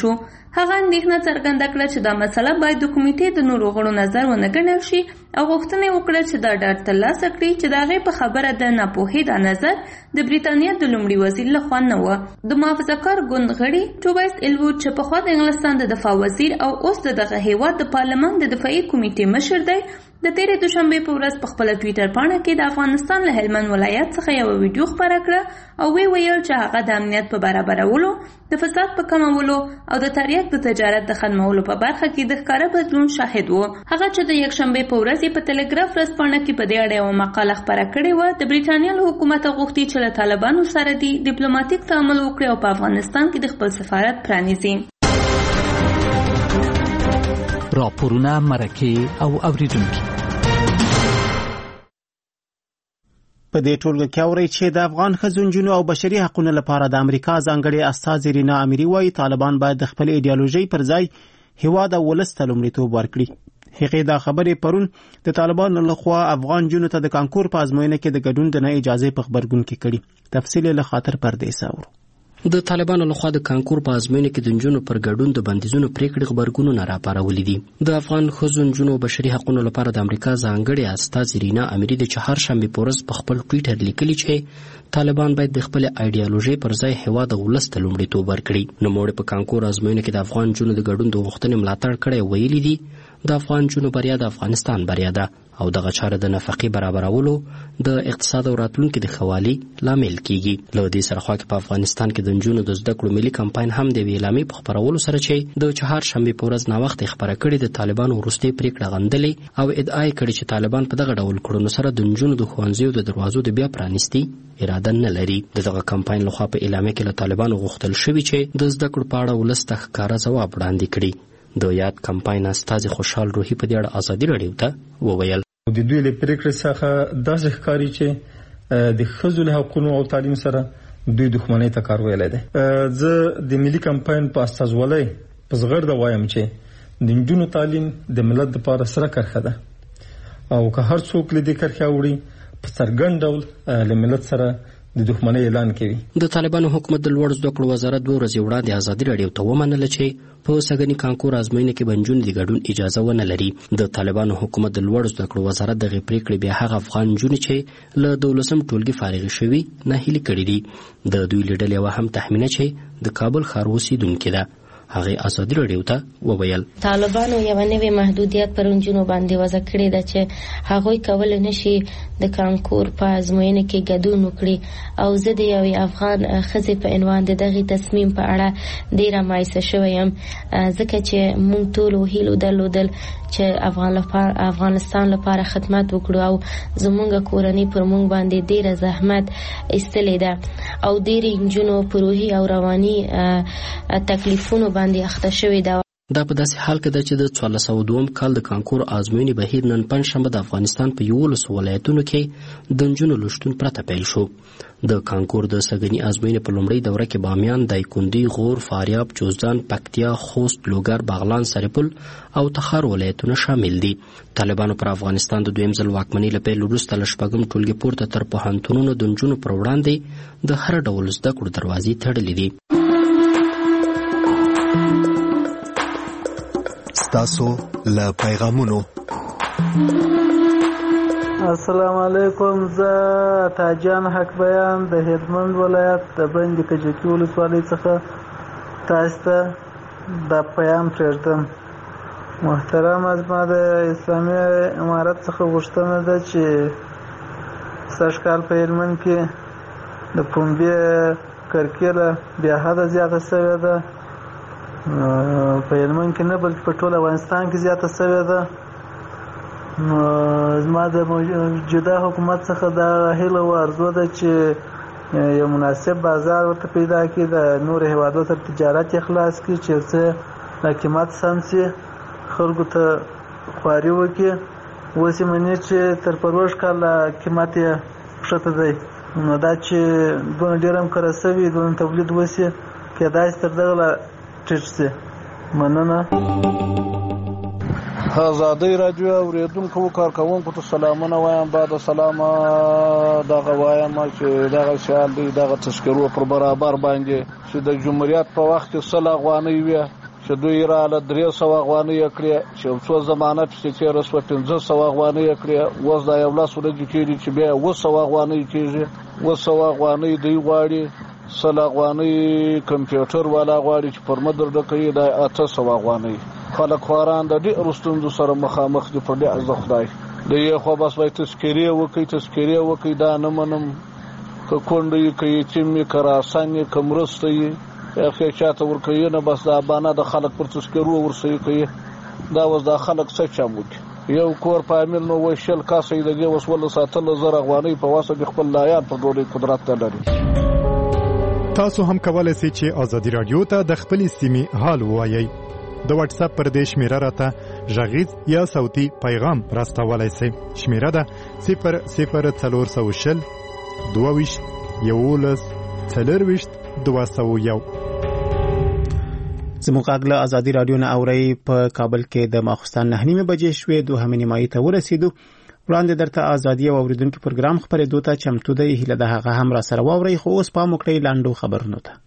S15: هغه اندېښنه څرګنده کړه چې دا مسله باید د کمیټې د نورو غړو نظر ونه ګڼل شي او غوښتنه یې وکړه چې دا ډاډ ترلاسه کړي چې د هغې په خبره د ناپوهۍ دا نظر د برېټانیا د لومړي وزیر لخوا نه و. د محافظهکار ګوند غړي ټوبایس ایلوود چې پخوا د انګلستان د دفاع وزیر او اوس د دغه هیواد د پارلمان د دفاعي کمیټې مشر دی، د تېرې دوشنبې په ورځ په خپله ټویټر پاڼه کې د افغانستان له هلمند ولایت څخه یوه ویډیو خپره کړه او وی ویل چې هغه د امنیت په برابرولو، د فساد په کمولو او د تریاک د تجارت د ختمولو په برخه کې د ښکاره بدلون شاهد و. هغه چې د یکشنبې په ورځ په ټلګراف ورځپاڼه کې په دې اړه یوه مقاله خپره کړې وه، د برېټانیا له حکومته غوښتي چې له طالبانو سره دې ډیپلوماتیک تعامل وکړي او په افغانستان کې د خپل سفارت پرانیزي.
S17: راپورونه، مرکې او اوریدونکي
S1: په دې ټولګه کې اوري چې د افغان ښځو، نجونو او بشري حقوقو لپاره د امریکا ځانګړي استازي رینا اميري وايي طالبان باید د خپل ایډیالوژي پر ځای هیواد او ولس ته لومړیتوب ورکړي. هغې دا خبرې پرون د طالبانو لخوا افغان نجونو ته د کانکور په ازموینه کې د ګډون د نه اجازه په خبرګون کې کړي. تفصیل له خاطر پردیس اورو.
S18: د طالبانو لخوا د کانکور په ازموینه کې د نجونو پر ګډون د بندیزونو پریکړې خبرګونونه راپارولې دي. د افغان ښځو، نجونو او بشري حقوقو لپاره د امریکا ځانګړي استازي رینا اميري د چهارشنبې په ورځ په خپل ټویټر لیکلي چې طالبان باید د خپل ایډیالوژي پر ځای هیواد او ولس ته لومړیتوب ورکړي. نوموړي په کانکور ازموینه کې د افغان نجونو د ګډون د غوښتنې ملاتړ کړی، ویلي دي د افغان نجونو بریا د افغانستان بریا ده او دغه چاره د نفقې برابرولو، د اقتصاد او راتلونکي د خوالي لامل کیږي. له دې سره خوا کې په افغانستان کې د نجونو د زده کړو ملي کمپاین هم د اعلامیې په خپرولو سره چې د چهارشنبې په ورځ ناوخته خبره کړې د طالبانو وروستۍ پریکړه غندلې او ادعا یې کړې چې طالبان په دغه ډول کړنو سره د نجونو د ښوونځیو د دروازو د بیا پرانیستي اراده نه لري. د دغه کمپاین لخوا په اعلامیه کې له طالبانو غوښتل شوي چې د زده کړو په اړه ولس ته ښکاره ځواب وړاندې کړي. د یاد کمپاین استازي خوشحال روحي په دې اړه ازادي راډیو ته وویل
S19: د دوی له پریکړې څخه داسې ښکاري چې د ښځو له حقوقو او تعلیم سره دوی دښمنۍ ته کار ویلی دی. زه د ملي کمپاین په استازولۍ په زغرده وایم چې د نجونو تعلیم د ملت لپاره سره کرښه ده او که هر څوک له دې کرښې اوړي په څرګند ډول له ملت سره د دښمنۍ اعلان کوي.
S18: د طالبانو حکومت د لوړ زده کړو وزارت دوه ورځې وړاندې ازادي راډیو ته ومنله چې په سږني کانکور ازموینه کې به نجونې د ګډون اجازه ونه لري. د طالبانو حکومت د لوړ زده کړو وزارت دغې پریکړې بیا هغه افغان نجونې چې له دولسم ټولګي فارغې شوي ناهیلي کړي دي. د دوی له ډلې یوه هم تخمینه چې د کابل ښار اوسېدونکې ده. هغه ازادي راډیو ته وویل
S20: طالبانو یو نوې محدودیت پر نجونو باندې وضع کړې ده چې هغوی کولی نشي د کانکور په ازموینه کې ګډون وکړي او زه د یوې افغان ښځې په عنوان د دغې تصمیم په اړه ډېره مایوسه شوې یم، ځکه چې موږ ټولو هیلو درلودل چې افغان لپاره افغانستان لپاره خدمت وکړو او زموږ کورنۍ پر موږ باندې ډېره زحمت ایستلې ده او ډېرې نجونو په روحي او رواني تکلیفونو باندې اخته شوې ده.
S18: دا په داسې حال کې ده چې د څوارلس سوه دویم کال د کانکور ازموینې بهیر نن پنجشنبه د افغانستان په یولسو ولایتونو کې د نجونو له شتون پرته پیل شو. د کانکور د سږني ازموینې په لومړۍ دوره کې بامیان، دایکنډي، غور، فاریاب، جوزجان، پکتیا، خوست، لوګر، بغلان، سرپل او تخار ولایتونه شامل دي. طالبانو پر افغانستان د دویم ځل واکمنۍ له پیل وروسته له شپږم ټولګي پورته تر پوهنتونونو د نجونو پر وړاندې د هر ډول زده کړو دروازې تړلې دي.
S21: تاسو له پیغامونو
S22: السلام علیکم. زه تاجان حق بیان د هلمند ولایت د بند کجکي ولسوالۍ څخه تاسو ته د پیغام پرېږدم. محترم، زما د اسلامي امارت څخه غوښتنه ده چې سږ کال په هلمند کې د پنبې کرکیله بیا حده زیاته شوې ده. په هلمند کې نه بلکې په ټول افغانستان کې زیاته شوې ده. زما د موجوده حکومت څخه دا هیله او ارزو ده چې یو مناسب بازار ورته پیدا کړي، د نورو هیوادو تر تجارت یې خلاص کړي چې یو څه د قیمت سم شي، خلکو ته خواري وکړي. اوس یې مني چې تر پروژ کال قیمت یې ښکته دی، نو دا چې دونه ډېر هم کره شوي، دونه تولید وشي، کېدای شي تر دغه ټیټ شي. مننه.
S23: ازادي راډیو اوریدونکو کارکوونکو ته سلامونه وایم. بعد سلامه دغه وایم چې دغه شال دی دغه تشکرو پر برابر باندې چې د جمهوریت په وخت کې سل افغانۍ وي چې دوی رااله درې سوه افغانۍ یې کړې چې یو څو زمانه پسې تېره شوه پنځه سوه افغانۍ یې کړې اوس دا یو لس ورځې کېږي چې بیا اووه سوه افغانۍ کېږي اووه سوه افغانۍ دوی غواړي سل افغانۍ کمپیوټر والا غواړي چې پرمه درډه کوي دا اته سوه افغانۍ خلک خواران د ډېرو ستونزو سره مخامخ دي په ډېر د خدای د یې خوا بس باید تذکرې وکړي تذکرې وکړي دا نه منم که کونډه یې که یتیم یې که راسن یې که مرسته یې یا چاته ورکوي نه بس دا بانه د خلک پر تذکرو ورسوي کوي دا اوس دا خلک څه چم وکړي یو کور په امیر نو وایي شل کاسه یې دغې اوس ولس اتلس زره افغانۍ په واسه د خپل لایان په ډوډۍ قدرت نه لري.
S6: تاسو هم کولی شئ چې ازادي راډیو ته د خپلې سیمې حال ووایئ. د واتس اپ پر دې شمیره راته غږیز یا صوتي پیغام راستولی شئ. شمیره ده صفر صفر څلور سوه شل دوه ویشت یولس څلور ویشت دوه سوه یو.
S1: زموږ غږ له ازادي راډیو نه اورئ. په کابل کې د ماخوستن نهه نیمې بجې شوې دوهمې نیمایي ته ورسېدو. وړاندې درته ازادي او اوریدونکو پروګرام خپرېدو ته چمتو دی. هیله ده هغه هم را سره واورئ. خو اوس پام وکړئ لنډو خبرونو ته.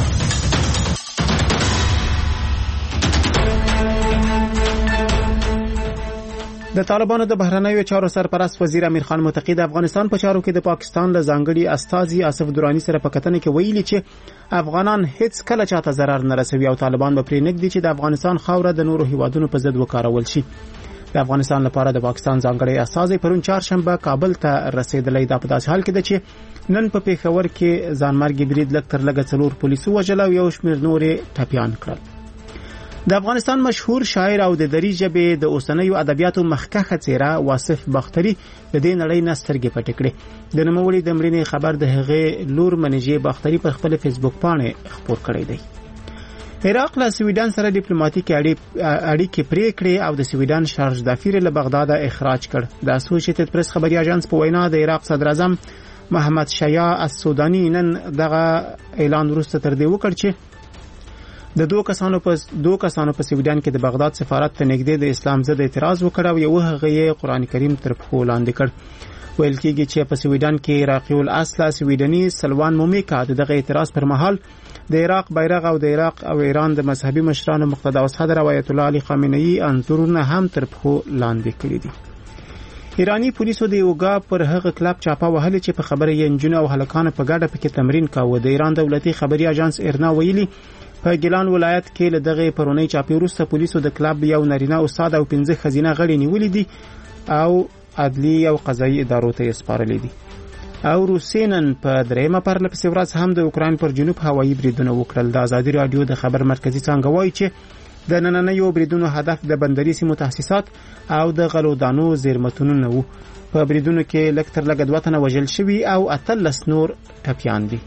S1: د طالبانو د بهرنیو چارو سرپرست وزیر امیر خان متقی د افغانستان په چارو کې د پاکستان له ځانګړي استازي آصف درانی سره په کتنه کې ویلي چې افغانان هیڅ کله چاته ضرر نه رسوي او طالبان به پرې نږدي چې د افغانستان خاوره د نورو هیوادونو په ضد وکارول شي. د افغانستان لپاره د پاکستان ځانګړي استازي پرون چهارشنبه کابل ته رسیدلی. دا په داسې حال کې ده چې نن په پیښور کې ځانمرګي برید لږ تر لږه څلور پولیسو وژل او یو شمېر نورې ټپیان کړل. د افغانستان مشهور شاعر او د دری ژبې د اوسنیو ادبیاتو مخکښه څیره واصف باختري د دې نړۍ نه سترګې پټې کړې. د نوموړي د مړینې خبر د هغې لور منیژې باختري پر خپل فیسبوک پاڼې خپور کړی دی. عراق له سویډن سره ډیپلوماټیکي اړیکې پرې کړې او د سویډن شارج دافیر له بغداد اخراج کړ. د اسوسییټډ پریس خبري اژانس په وینا د عراق صدر اعظم محمد شیا السودانی نن دغه اعلان وروسته تر دې وکړ چې د دوه کسانو په دوه کسانو په سویډن کې د بغداد سفارت ته نږدې د اسلام ضد اعتراض وکړ او یو هغه یې قران کریم تر پښو لاندې کړ. ویل کېږي چې په سویډن کې عراقي الاصل سویډني سلوان مومیکا دغه اعتراض پر مهال د عراق بیرغ او د عراق او ایران د مذهبي مشرانو مقتدا صدر آیت الله علي خامنه‌ای انځورونه هم تر پښو لاندې کړی دي. ایرانی پولیسو د یوګا پر هغه کلب چاپه وهلې چې په خبره یې انجن او هلکان په ګډه پکې تمرین کاوه. د ایران دولتي خبري اژانس ایرنا ویلي په ګیلان ولایت کې له دغه پرونی چاپی وروسته پولیسو د کلب یو نارینه استاد او پنځه خزینه غړي نیولې دي او عدلی او قضایي ادارو ته سپارلې دي. او روسینن په دریمه پرله پسې ورځ هم د اوکراین پر جنوب هوایي بریدونه وکړل. د ازادي راډیو د خبر مرکزی څنګه وایي چې د نننیو بریدونو هدف د بندري سیمو تاسیسات او د غلو دانو زیرمتونو نه وو. په بریدونو کې لږ تر لږه دوه تنه وژل شوي او اتلس نور ټپیان دي.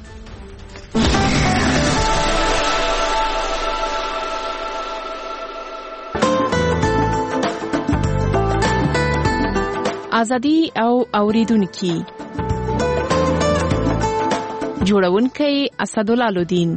S4: ازادي او اوریدونکو جوړونکي اسدالله لودین.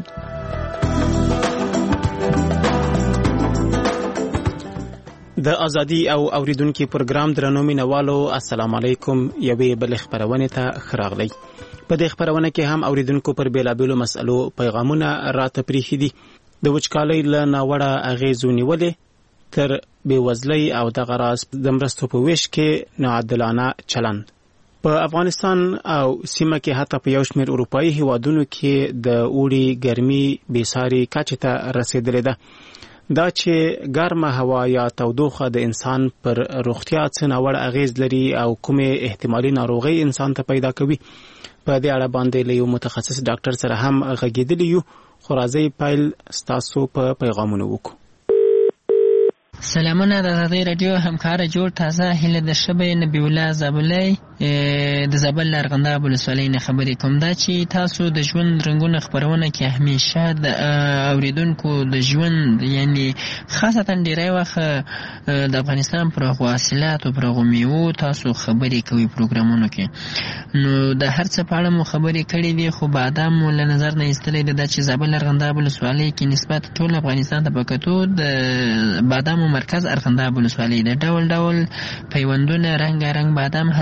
S1: د ازادي او اوریدونکو پروګرام درنو مینوالو السلام علیکم. یوې بل خبرونه ته خراغلی. په دې خبرونه کې هم اوریدونکو پر بیلابیلو مسلو پیغامونه راته پریخي دي. د وچکالۍ له ناوړه اغیزو نیولې تر بېوزلۍ او د غراس د مرستو په ویش کې ناعادلانه چلند په افغانستان او سیمه کې حتی په یو شمېر اروپایي هیوادونو کې د اوړي ګرمي بېساري کچې ته رسېدلې ده. دا چې ګرمه هوا یا تودوخه د انسان پر روغتیا څه ناوړه اغیز لري او کومې احتمالي ناروغۍ انسان ته پیدا کوي. په دې اړه باندې له یو متخصص ډاکټر سره هم غږېدلی یو. خو راځئ پیل ستاسو په پیغامونو وکړو.
S7: سلامونه د ازادي راډیو همکار جوړ تازه هله د شبې نبی الله زابلای د زابل لرغنده ولسوالۍ نه خبرې کوم. دا چې تاسو د ژوند رنگونه خبرونه کې همیشه د اوریدونکو د ژوند یعنی خاصتا ډیری وخت د افغانستان پر حاصلات او پر میوه تاسو خبرې کوي پروګرامونو کې. نو د هر څه په اړه مو خبرې کړې دي خو بادام ول نظر نه ایستلې د چې زابل لرغنده ولسوالۍ کې نسبت ټول افغانستان ته پکتو د بادام مرکز ارغنداب ولسوالۍ د ډول ډول پیوندونه رنگ رنگ بادام هل توجه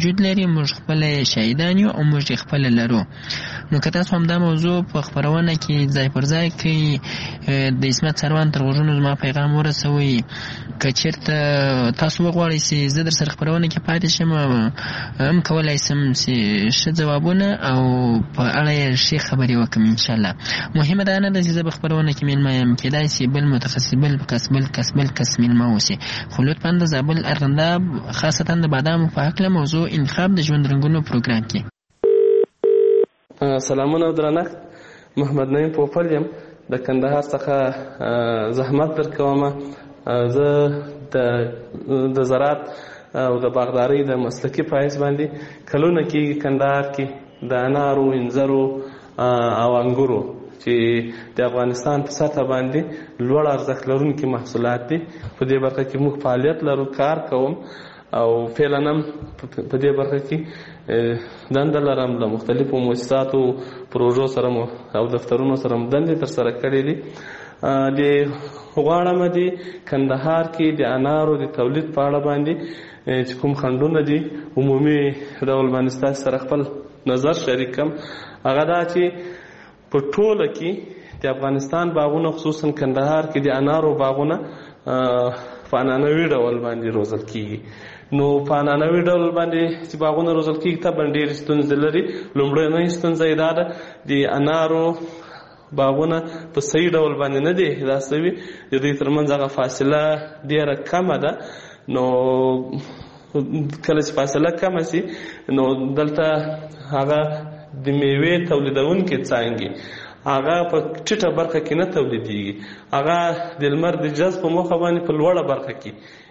S7: وجود لري، موږ خپل شهیدان یو او موږ خپل لرو. نو که تاسو هم دا موضوع په خپرونه کې ځای پر ځای کوي، د عصمت سروان تر غوږونو زما پیغام ورسوئ. که چېرته تاسو وغواړئ چې زه در سره خپرونه کې پاتې شم، هم کولی شم چې ښه ځوابونه او په اړه یې ښې خبرې وکړم انشاءالله. مهمه دا نه ده چې زه به خپرونه کې میلمه یم، کېدای شي بل متخصص بل کس بل کس بل کس میلمه اوسي، خو لطفا د زابل ارغنداب خاصتا د بادامو په هکله موضوع انتخاب د ژوند رنګونو پروګرام کې.
S5: سلامونه او درنښت، محمد نعیم پوپل یم د کندهار څخه زحمت در کوم. زه د زراعت او د باغدارۍ د مسلکي پایس باندې کلونه کېږي کندهار کې د انارو، انځرو او انګورو چې د افغانستان په سطح باندې لوړ ارزښت لرونکي محصولات دي. په دې برخه کې موږ فعالیت لرو، کار کوم او فعلا هم په دې برخه کې دنده لرم. له مختلفو مؤسساتو پروژو سره او دفترونو سره دندې ترسره کړې دي. د غواړم د کندهار کې د انارو د تولید په اړه باندې چې کوم خنډونه دي عمومي ډول باندې ستاسو سره خپل نظر شریکم. هغه دا چې په ټوله کې د افغانستان باغونه خصوصا کندهار کې د انارو باغونه په عنعنوي ډول باندې روزل کېږي. نو په عنعنوي ډول باندې چې باغونه روزل کېږي طبعا ډېرې ستونزې لري. لومړنۍ ستونزه یې دا ده د انارو باغونه په صحیح ډول باندې نه دي احداث شوي، د دوی ترمنځ هغه فاصله ډېره کمه ده. نو کله چې فاصله کمه شي نو دلته هغه د میوې تولیدونکي څانګې هغه په ټیټه برخه کې نه تولیدېږي، هغه د لمر د جذب په موخه باندې په لوړه برخه کې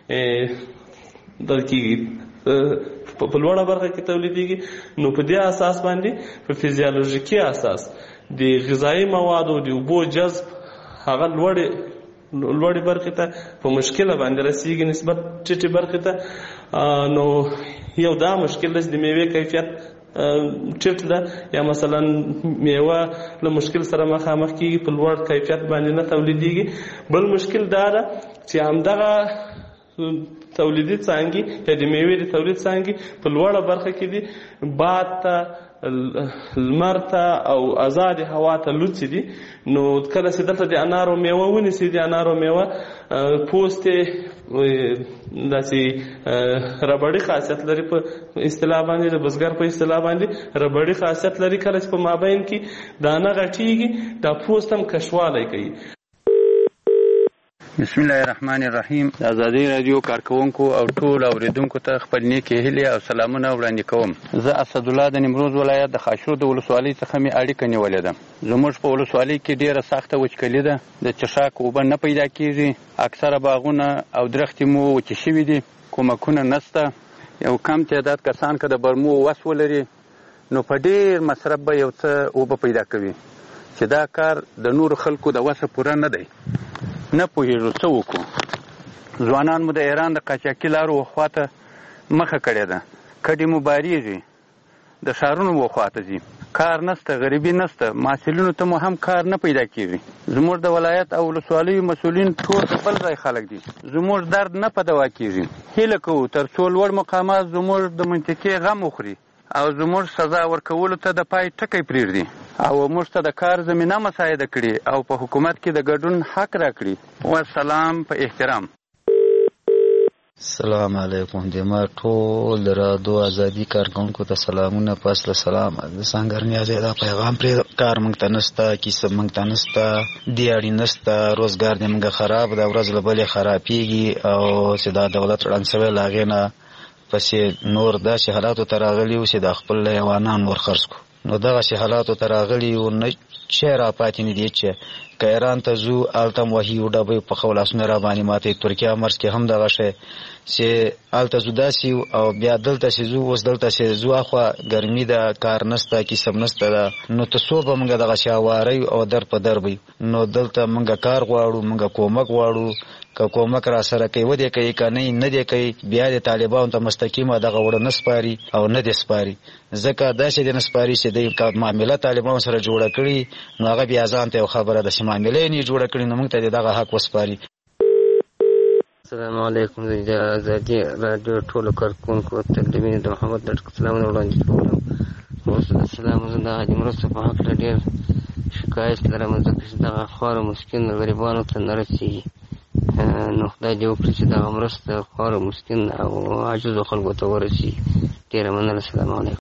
S5: دل کېږي، په لوړه برخه کې تولیدېږي. نو په دې اساس باندې په فزیولوژیکي اساس د غذایي موادو د اوبو جذب هغه لوړې لوړې برخې ته په مشکله باندې رسیږي نسبت ټیټې برخې ته. نو یو دا مشکل دی چې د میوې کیفیت ټیټ ده، یا مثلا میوه له مشکل سره مخامخ کېږي، په لوړ کیفیت باندې نه تولیدېږي. بل مشکل دا ده چې همدغه تولیدي څانګې یا د میوې د تولید څانګې په لوړه برخه کې دي، باد ته، لمر ته او آزاد هوا ته لوڅې دي. نو کله چې دلته د انارو میوه ونیسي، د انارو میوه پوست داسې ربړي خاصیت لري، په اصطلاح باندې د بزګر په اصطلاح باندې ربړي خاصیت لري. کله چې په مابین کې دانه غټیږي دا پوست هم کشوالی کوي.
S8: بسم الله الرحمن الرحیم. د ازادي رادیو کارکونکو او ټول اوریدونکو ته خپل نیکې هیلې او سلامونه وړاندې کوم. زه اسد الله د نیمروز ولایت د خاشرود ولسوالۍ څخه مې اړیکه نیولې ده. زموږ په ولسوالۍ کې ډیره سخته وچکلي ده، د چشاک اوبه نه پیدا کیږي، اکثره باغونه او درختې مو وچې شوي دي، کومکونه نشته. یو کم تعداد کسان که د برمو وس ولري نو په ډیر مصرف به یو څه اوبه پیدا کوي، چې دا کار د نورو خلکو د وسه پوره نه دی. نه پوهېږو څه وکړو. ځوانان مو د ایران د قاچاقي لارو خواته مخه کړې ده، کډې مو بارېږي، د ښارونو خواته ځي، کار نشته، غریبي نشته، محصلینو ته مو هم کار نه پیدا کېږي. زموږ د ولایت او ولسوالیو مسؤلین ټول د بل ځای خلک دي، زموږ درد نه په دوا کېږي. هیله کوو تر څو لوړ مقامات زموږ د منطقې غم وخوري او زموږ سزا ورکولو ته د پای ټکی پرېږدي او موږ ته د کار زمینه مساعده کړي او په حکومت کې د ګډون حق راکړي. والسلام په احترام.
S9: السلام علیکم. د ما ټول د رادیو ازادي کارکونکو ته سلامونه. پس له سلام د څنګه نیازه دا پیغام پرې کار مونږ ته نشته، کیسه مونږ ته نشته، دیاړي نشته، روزګار دې مونږ خراب ده، ورځ له بلې خرابېږي او چې دا دولت ړنګ شوی له هغې نه پسې نور داسې حالاتو ته راغلي وو چې د خپل حیوانان ور خرڅ کړو. نو دغسې حالاتو ته راغلي وو، نه شی را پاتې نه دي چې که ایران ته ځو هلته هم وهي و ډبې په خو لاسونه را باندې ماتوي. ترکیه مرز کې هم دغه شی چې هلته ځو داسې او بیا دلته چې ځو، اوس دلته چې ځو اخوا ګرمي ده، کار نشته، کیسه نشته ده، نو ته څو به موږ دغسې هوارۍ او در په در به نو دلته موږ کار غواړو، موږ کومک غواړو. که کومک را سره کوي ودې کوي، که نه نه دی کوي، بیا د طالبانو ته مستقیمه دغه وړه نه سپاري او نه دی سپاري، ځکه داسې دی نه سپاري چې دی که معامله طالبانو سره جوړه کړي نو هغه بیا ځان ته یو خبره ده چې معامله یې نه جوړه کړي نو موږ ته دغه حق وسپاري.
S2: السلام علیکم. د ازادي رادیو ټولو کارکونکو ته د مینې د محمد لټک سلامونه وړاندې کوم. اوس د سلام زه د عادي مرستو په هکله ډېر شکایت لرم، ځکه چې دغه خوار او مسکین غریبانو ته نه رسېږي. نو خدای دې وکړي چې دغه مرسته خوار او مسکین او عاجزو خلکو ته ورسېږي. ډېره مننه. السلام علیکم.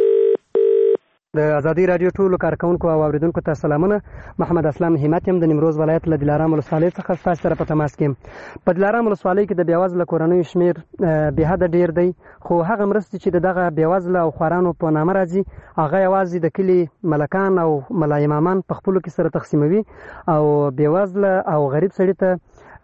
S10: د ازادي رادیو ټولو کارکونکو او اوریدونکو ته سلامونه. محمد اسلام همت یم د نیمروز ولایت له دلارام ولسوالۍ څخه ستاسو سره په تماس کې. په دلارام ولسوالۍ کې د بېوزله کورنیو شمېر بې حده ډېر دی، خو هغه مرستې چې د دغه بېوزله او خوارانو په نامه راځي هغه یوازې د کلي ملکان او ملا امامان په خپلو کې سره تقسیموي او بېوزله او غریب سړي ته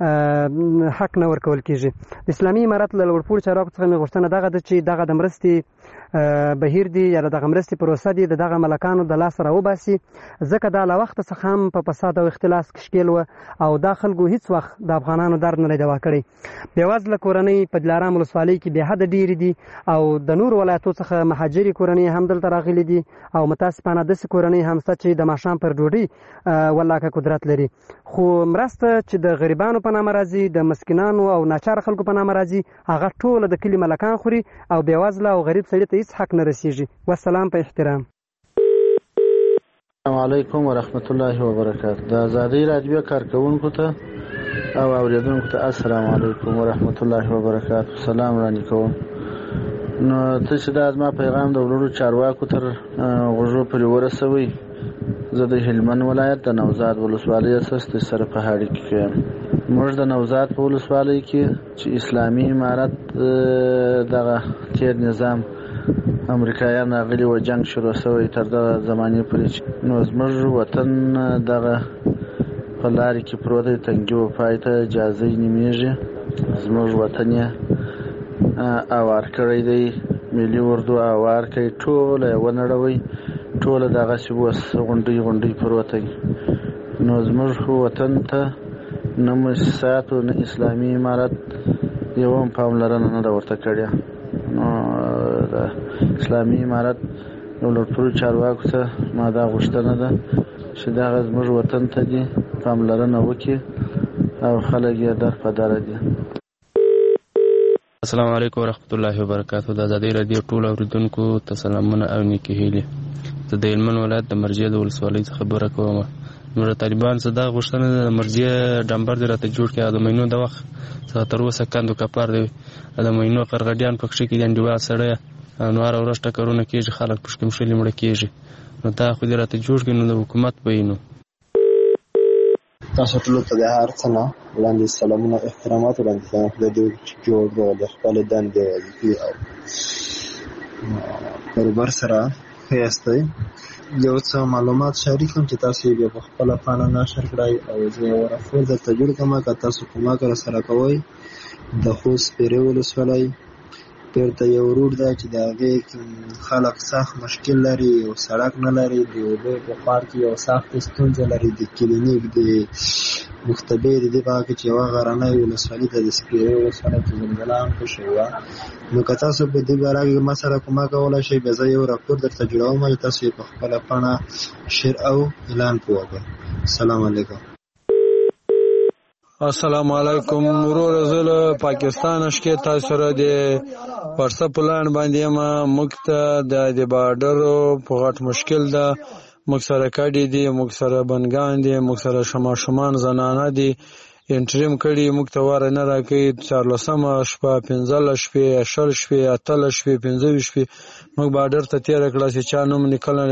S10: حق نه ورکول کېږي. د اسلامي امارت له لوړپوړو چارواکو څخه مې غوښتنه دغه ده چې دغه د مرستې بهیر دی یا دغه مرستې پروسه دی د دغه ملکانو د لاسه راوباسي، ځکه دا له وخته څخه هم په فساد او اختلاس کې ښکېل وه او دا خلکو هېڅ وخت د افغانانو درد نه دی دوا کړی. بېوزله کورنۍ په دلارام ولسوالۍ کې بې حده ډېرې دي او د نورو ولایتو څخه مهاجرې کورنۍ هم دلته راغلي دي او متاسفانه داسې کورنۍ هم شته چې د ماښام پر ډوډۍ ولاکه قدرت لري. خو مرسته چې د غریبانو په نامه راځي، د مسکینانو او ناچاره خلکو په نامه راځي، هغه ټوله د کلي ملکان خوري او بېوزله او غریب سړي ته هېڅ حق نه رسېږي. والسلام په احترام.
S11: السلام علیکم ورحمت الله وبرکاته. د ازادي رادیو کارکونکو ته او اوریدونکو ته السلام علیکم ورحمت الله وبرکاته. سلام وړاندې کوم. نو ته چې دا زما پیغام د ولورو چارواکو تر غوږو پورې ورسوئ. زه د هلمند ولایت د نوزاد ولسوالۍ اساس د سره پهاړي کې یم. موږ د نوزاد په ولسوالۍ کې چې اسلامي امارت دغه تیر نظام امریکایان راغلي و، جنگ شروع شوی تر دغه زمانې پورې، نو زموږ وطن دغه په لارې کې پروت دی، تنګي و پای ته جازۍ نومېږي. زموږ وطن یې اوار کړی دی، ملي اردو اوار کوي، ټوله یې ونړوئ، ټوله دغسې اوس غونډۍ غونډۍ پروت دی. نو زموږ وطن ته نه مؤسساتو نه اسلامي امارت یو هم پاملرنه نه ده ورته کړې. نو د اسلامي امارت یو لوړپوړو چارواکو ته ما دا غوښتنه ده چې دغه زموږ وطن ته دې پاملرنه وکړي او خلک یې در په دره دي.
S24: السلام علیکم ورحمت الله وبرکاته. د ازادي رادیو ټولو اوریدونکو ته سلامونه او نیکې هیلې. زه د هلمند ولایت د مرجې د ولسوالۍ څخه خبره کوم. نو د طالبان څخه دا غوښتنه ده د مرجې ډمبر دې راته جوړ کړي. د مینو د وخت څخه تر اوسه کندو کپار دی، د مینو قرغډیان پکښې کې دي، انډیوال سړی نو هره ورځ ټکرونه کېږي، خلک پکښې مشلې مړه کېږي. نو دا خو دې راته جوړ کړي، نو د حکومت به یې نو
S25: تاسو ټولو ته د هر څه نه وړاندې سلامونه احترامات وړاندې کوم. خدای دې وکړي چې جوړ د خپلې دندې وظیفې او کاروبار سره ښه یاستئ. یو څه معلومات شریکم چې تاسو یې بیا په خپله پاڼه نشر کړئ او زه یې راپور درته جوړ کړم. که تاسو کومک راسره کوئ، د خوست سپیرې ولسوالۍ بیرته یو روډ دی چې د هغې خلک سخت مشکل لري، یو سړک نه لري، د اوبو په پار کې یو سخت ستونزه لري، د کلینیک د مختبې د دې په هغه کې چې یوه غرنۍ ولسوالي ده د سپیرې ولسوالۍ چې زلزله هم پکښې وه. نو که تاسو په دې باره کې ما سره کومک کولی شئ، بیا زه یو راپور درته جوړوم چې تاسو یې په خپله پاڼه شیر او اعلان کوئ. السلام علیکم.
S26: السلام علیکم. ورور زه له پاکستان شکې تاسو سره د واتساپ پلان باندې یم. موږ ته د بارډرو په غټ مشکل ده، موږ سره کډې دي، موږ سره بنګان دي، موږ سره شماشمان زنانه دي، انټریم کړي، موږ ته واره نه راکوي. څوارلسمه شپه، پنځلس شپې، شل شپې، اتلس شپې، پنځه ویشت شپې موږ بارډر ته تېره کړه چې چا نوم لیکلی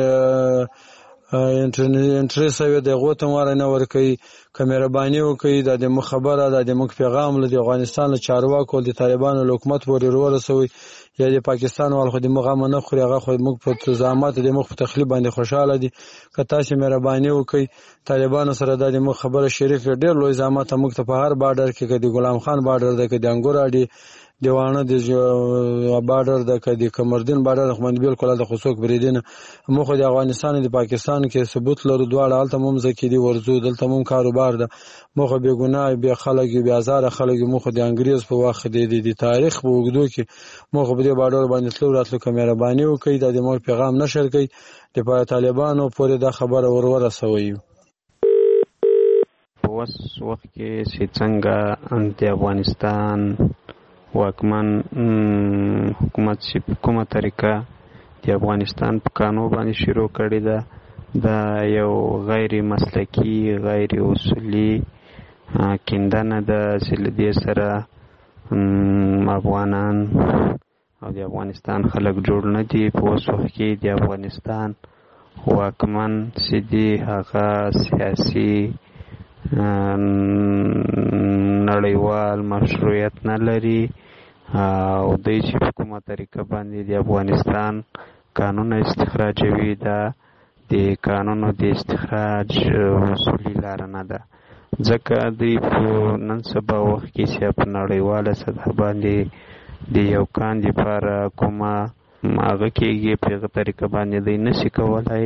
S26: انټرې سوی د هغو ته واره نه ورکوي. که مهرباني وکړئ دا د موږ خبره ده، د موږ پیغام له د افغانستان له چارواکو د طالبانو له حکومت پورې ورسوئ. یا د پاکستان وال خو د موږ غم نه خوري، هغه خو موږ په زحمت د موږ په تخلیف باندې خوشحاله دي. که تاسې مهرباني وکړئ طالبانو سره دا د موږ خبره شریک کړئ. ډېر لوی زحمت موږ ته په هر بارډر کې، که د غلام خان بارډر ده، که د انګور اډې د واڼه د بارډر ده، که د کمردین بارډر خو باندې بالکل هلته خو څوک بریدي نه. موږ خو د افغانستان د پاکستان کې ثبوت لرو، دواړه هلته مو ځکې دي ورځو، دلته مو کاروبار ده. موږ خو بې ګناه بې خلک یو، بې ازاره خلک یو. موږ خو د انګریز په وخت د تاریخ په اوږدو کې موږ خو په دې بارډر باندې تلو راتلو. که مهرباني وکړئ دا د موږ پیغام نشر کړئ، د طالبانو پورې دا خبره ور ورسوئ.
S27: په
S3: اوس وخت کې چې څنګه د افغانستان واکمن حکومت چې په کومه طریقه د افغانستان په قانون باندې شروع کړې ده، دا یو غیر مسلکی غیر اصولي کیندنه ده چې له دې سره افغانان او د افغانستان خلک جوړ نه دي. په اوس وخت کې د افغانستان واکمن چې دی هغه سیاسي نړیوال مشروعیت نه لري او دوی چې په کومه طریقه باندې د افغانستان قانون استخراجوي دا د قانونو د استخراج اصولي لاره نه ده، ځکه دوی په نن سبا وخت کې چې په نړیواله سطح باندې د یو کان دپاره کومه هغه کېږي په هغه طریقه باندې دوی نشي کولی.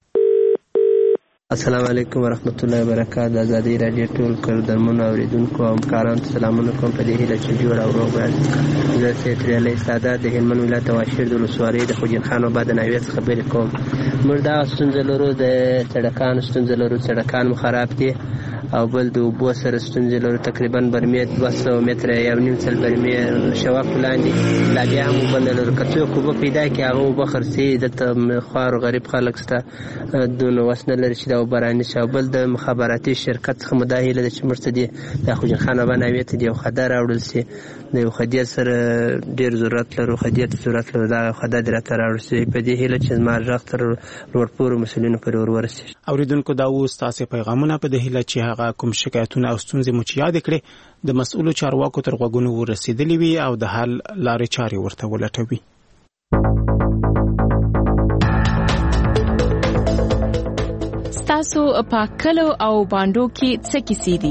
S12: السلام علیکم ورحمت الله وبرکاته. د ازادي راډیو ټول کردمونو اوریدونکو او همکارانو ته سلامونه کوم په دې هیله چې جوړ او روغ یاست. زه سید علی سادات د هلمند ولایت واشیر د ولسوالۍ د خوجین خان آباد د ناحیې څخه خبرې کوم. موږ دغه ستونزه لرو، د سړکانو ستونزه لرو، سړکان مو خراب دي او بل د اوبو سره ستونزې لرو. تقریبا برمې دوه سوه متره یو نیم سل برمې شواف لاندې لا بیا هم اوبه نه لرو. که څوک اوبه پیدا کړي هغه اوبه خرڅوي، دلته خوار و غریب خلک شته دونه وس نه لري چې دا اوبه رانیسي. او بل د مخابراتي شرکت څخه مو دا هیله ده چې موږ ته دې د خوجین خان آباد ناحیې ته د یو خده راوړل شي. د یو خدې سره ډېر ضرورت لرو، خدې ته ضرورت لرو، دا خده دې راته راوړل شي. په دې هیله چې زما غږ تر لوړپوړو مسؤلینو پورې ور ورسېږي.
S1: اورېدونکو دا اوس ستاسې پیغامونه په دې هیله چې هغه کوم شکایتونه او ستونزې مو چې یادې کړې د مسؤلو چارواکو تر غوږونو ورسېدلې وي او د حل لارې چارې ورته ولټوي.
S4: ستاسو په کلو او باندو کې څه کیسې دي؟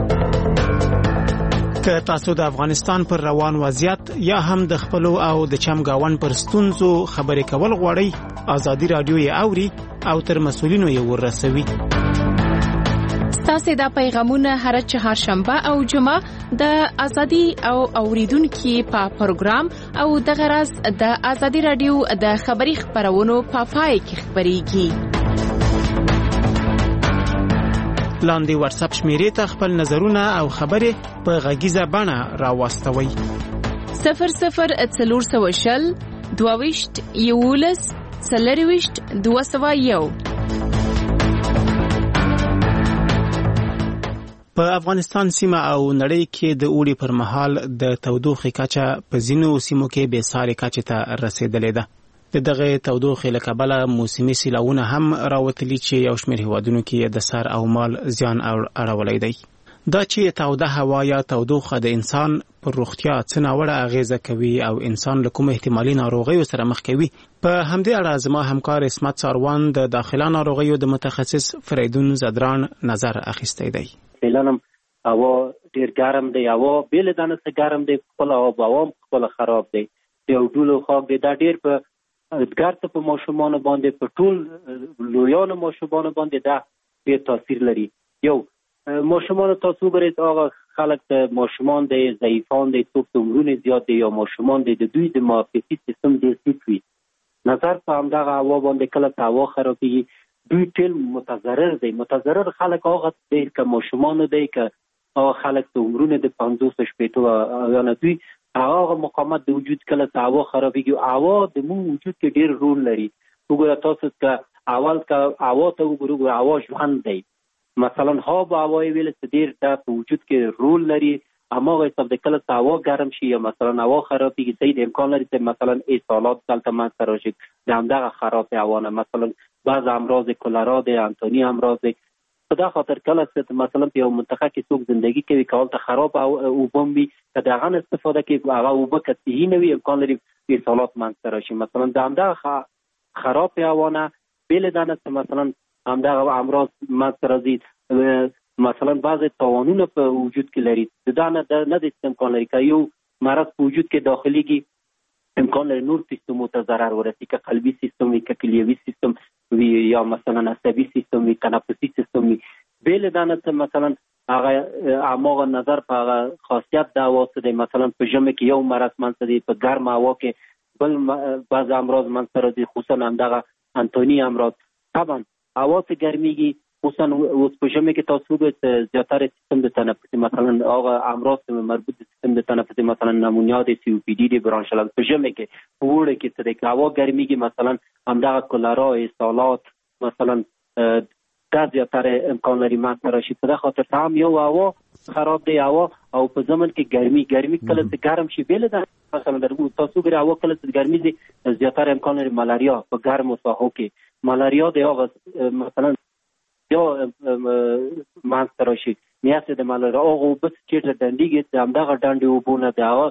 S1: که تاسو د افغانستان پر روان وضعیت یا هم د خپلو او د چمګاون پر ستونزو خبرې کول غواړئ، ازادي راډیو یې اوري او تر مسؤلینو یې ورسوي.
S4: ستاسو دا پیغامونه هر چهارشنبه او جمعه د ازادي او اوریدونکو په پروګرام او د غرض د ازادي راډیو د خبري خبرونو په پای کې خبريږي. لاندې واتس اپ شمیرې ته خپل نظرونه او خبرې په غږیزه بڼه راوستوئ. صفر صفر څلور سوه شل دوه ویشت یولس څلرویشت دوه سوه یو.
S1: په افغانستان سیمه او نړۍ کې د اوړي پر مهال د تودوخې کچه په ځینو سیمو کې بې ساري کچې ته رسیدلې ده. د دغه تودوخې له کبله موسمي سیلاونه هم راوتلي چې یو شمېر هیوادونو کې د سر او مال زیان اړولی دی. دا چې توده هوا یا تودوخه د انسان پر روغتیا څه ناوړه اغیزه کوي او انسان له کوم احتمالي ناروغیو سره مخ کوي، په همدې اړه زما همکار اسمت ساروان د داخله ناروغیو د متخصص فریدون زدران نظر اخیستی دی.
S13: فعلا هوا ډیر ګرم دی، هوا بیل دانه څخه ګرم دی، خپل آب و هوا خپل خراب دی، یو ډول خاک دی. دا ډیر په ګرځ په ماشومان باندې په ټول لویانو ماشومان باندې دا ډیر تاثیر لري. یو ماشومان تاسو ګورئ هغه خلک د ماشومان دی ضعیفان دی، څوک عمرونه زیات دی یا ماشومان دی، د دوی د معافیتي سیستم ډیر ټیټ وي. نظر په همدغه هوا باندې کله هوا خرابېږي، دوی ټول متضرر دی. متضرر خلک هغه دی که ماشومان دی که هغه خلک د عمرونه د پنځوس شپېتو یا نه، دوی هغه مقاومت د وجود کله هوا خرابېږي. هوا د مو وجود کې ډیر رول لري. وګوره تاسو که اول که هوا ته وګورئ، هوا ژوند دی. مثلا هوا به هوا ویل چې ډیر د وجود کې رول لري. هماغه حساب د کله هوا ګرم شي یا مثلا هوا خرابېږي، صحیح امکان لري چې مثلا اسهالات دلته منځته راشي د همدغه خراب هوا نه. مثلا بعض امراض کولرا دی، انتوني امراض دی. په دا خاطر کله چې مثلا په یو منطقه کې څوک زندگی کوي کول ته خراب او اوبم وي، که دغه استفاده کوي هغه اوبه کتهی نه وي، امکان لري اسهالات منځته راشي. مثلا د همدغه خراب هوا نه بیل دانه مثلا همدغه امراض منځته راځي. مثلا بعض تاوانونه په وجود کې لري، د دا نه نه د امکان لري که یو مرض په وجود کې داخليږي، امکان لري نور سیستمو ته ضرر ورسي، که قلبي سیستم وي، که کلیوي سیستم وي، یا مثلا عصبي سیستم وي، تنفسي سیستم وي. بیل دانه مثلا هغه اماغه نظر په هغه خاصیت دا واسطه دی. مثلا په ژمي کې یو مرض منځته دی، په ګرم هوا کې بل بعض امراض منځته راځي، خصوصا همدغه انتوني امراض. طبعا هوا څه ګرميږي، خصوصا اوس په ژمي کې تاسو وګورئ زیاتره سیستم د تنفسي مثلا هغه امراض مربوط د سیستم د تنفسي مثلا نمونیا د سی او پی ډي د برانشل په ژمي کې په وړه کې څه د هوا ګرميږي مثلا همدغه کولرا استالات مثلا دا زیاتره امکان لري ماته راشي په خاطر هم یو هوا خراب دی هوا او په زمن کې ګرمي ګرمي کله چې ګرم شي بیل ده مثلا درو تاسو ګره هوا کله چې ګرمي دي زیاتره امکان لري ملاریا په ګرمو ساحو کې ملاریا دی هغه مثلا یو مانستر شي میاسته د ملاریا هغه بس چې دندګي همدغه ډانډي وبونه دا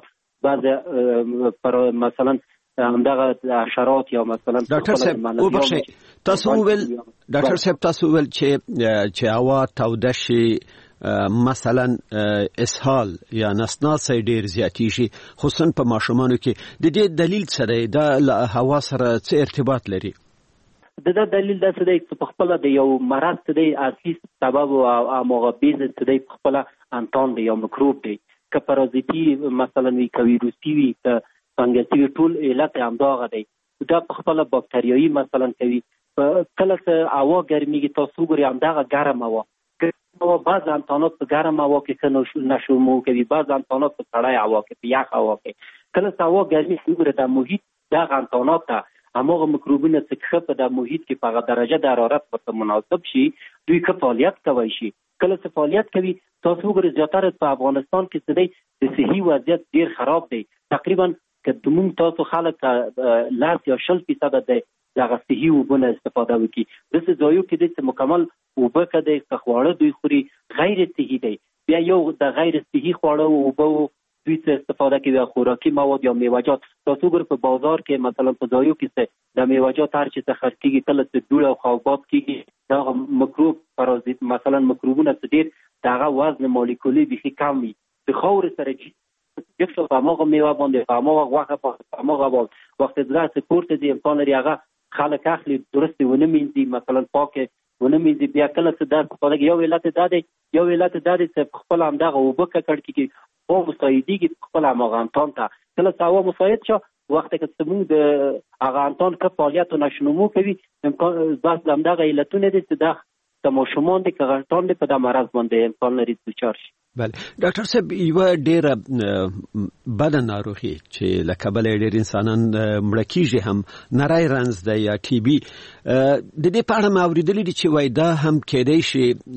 S13: بعد پر مثلا همدغه حشرات یا مثلا
S14: ډاکټر صاحب او بخښي تاسو ول ډاکټر صاحب تاسو ول چې چې هوا توده شي مثلا اسهال یا نسناسي ډیر زیاتیږي خصوصا په ماشومانو کې د دې دلیل څه دی دا هوا سره څه ارتباط لري
S13: د دا دلیل دا څه دی چې په خپل د یو مرض څه دی اصلي سبب او امغبیز څه دی په خپل انتون دی یو مکروب دی که پارازیتی مثلا وی کوي ویروسي وی فنګسي ټول علت همداغه دی دا په خپل باکتریایي مثلا کوي کله چې هوا ګرميږي تاسو ګورئ همدغه ګرم هوا او بعض انتانات په ګرم هوا کې کنه نشومو کوي بعض انتانات په سړی هوا کې په یخ هوا کې کله چې هوا ګرمي ګورئ د محیط دغه انتانات ته همغه مکروبونه چې په د محیط کې په هغه درجه د حرارت ورته مناسب شي دوی که فعالیت کوي شي کله چې فعالیت کوي تاسو وګورئ زیاتره په افغانستان کې څه دی د صحي وضعیت ډیر خراب دی تقریبا که دومون تاسو خلک لاس یا شل فیصد دی دغه صحي وبونه استفاده وکړي د څه ځایو کې د مکمل وبه کده خواړه دوی خوري غیر صحي دی بیا یو د غیر صحي خواړه وبو دوی څه استفاده کوي خوراکي مواد یا میوه‌جات تاسو ګور په بازار کې مثلا په ځایو کې څه د میوه‌جات هر څه څخه کیږي کله چې دوړه او خوابات کیږي دا مکروب پارازیت مثلا مکروبونه څه ډیر دغه وزن مالیکولي به کم وي د خور سره چې یو څه هغه میوه باندې هغه واخه هغه باندې وخت ځای سپورت دی امکان لري هغه خلک اخلي درست ونه مینځي مثلا پاکه ونه مینځي بیا کله چې دا په یو علت دا دی یو علت دا دی چې خپل همدغه وبکه کړ کې او مساعدېږي خپل هغه انتان ته کله چې هوا مساعد شو وخت کې چې موږ د هغه انتان کې فعالیت نشنمو کوي امکان بس همدغه علتونه دي چې دا د ماشومان د کغټان په د مرض باندې امکان لري چې چارش
S14: بله ډاکټر صاحب یو ډیره بده ناروغي چې لکه بل ډیر انسانان مړه کیږي هم نری رنز دی یا ټي بي د دې په اړه ما اوریدلي دي چې وای دا هم کېدای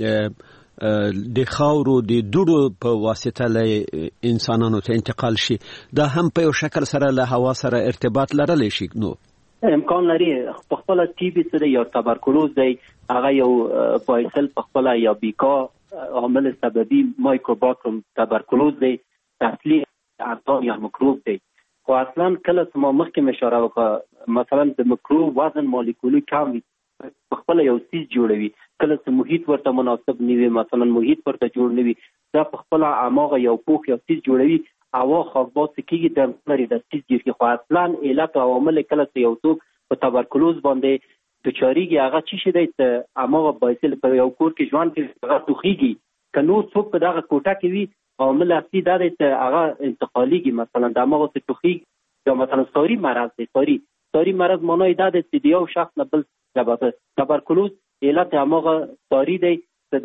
S14: شي د خاورو د دوړو په واسطه له انسانانو ته انتقال شي دا هم په یو شکل سره له هوا سره ارتباط لرلی شي نو
S13: امکان لري په خپل ټي بي سره یا تبرکلوز دی هغه یو بایسل په خپل یا بیکا عامل سببی مایکروباکتریم تبرکلوز دی اصلي انتان یا مکروب دی خو اصلا کله چې ما مخکې اشاره وکړه مثلا د مکروب وزن مالیکولي کم وي خپل یو سیز جوړوي کله چې محیط ورته مناسب نه وي مثلا محیط ورته جوړ نه وي دا په خپل عماغه یو پوخ یو سیز جوړوي هوا خاصبات کېږي د لري د سیز جوړي خو اصلا علت او عوامل کله چې یو څوک په تبرکلوز باندې د چاریږي هغه چی شي د امغه بایسل په یو کور کې ژوند کې هغه توخیږي کنو څوک په دغه کوټه کې وي عامل اصلي دا دی چې هغه انتقاليږي مثلا د امغه څخه توخیږي یا مثلا سوري مرض دی سوري سوري مرض معنی دا دی چې یو شخص نه بل سبب تبرکلوز علت امغه سوري دی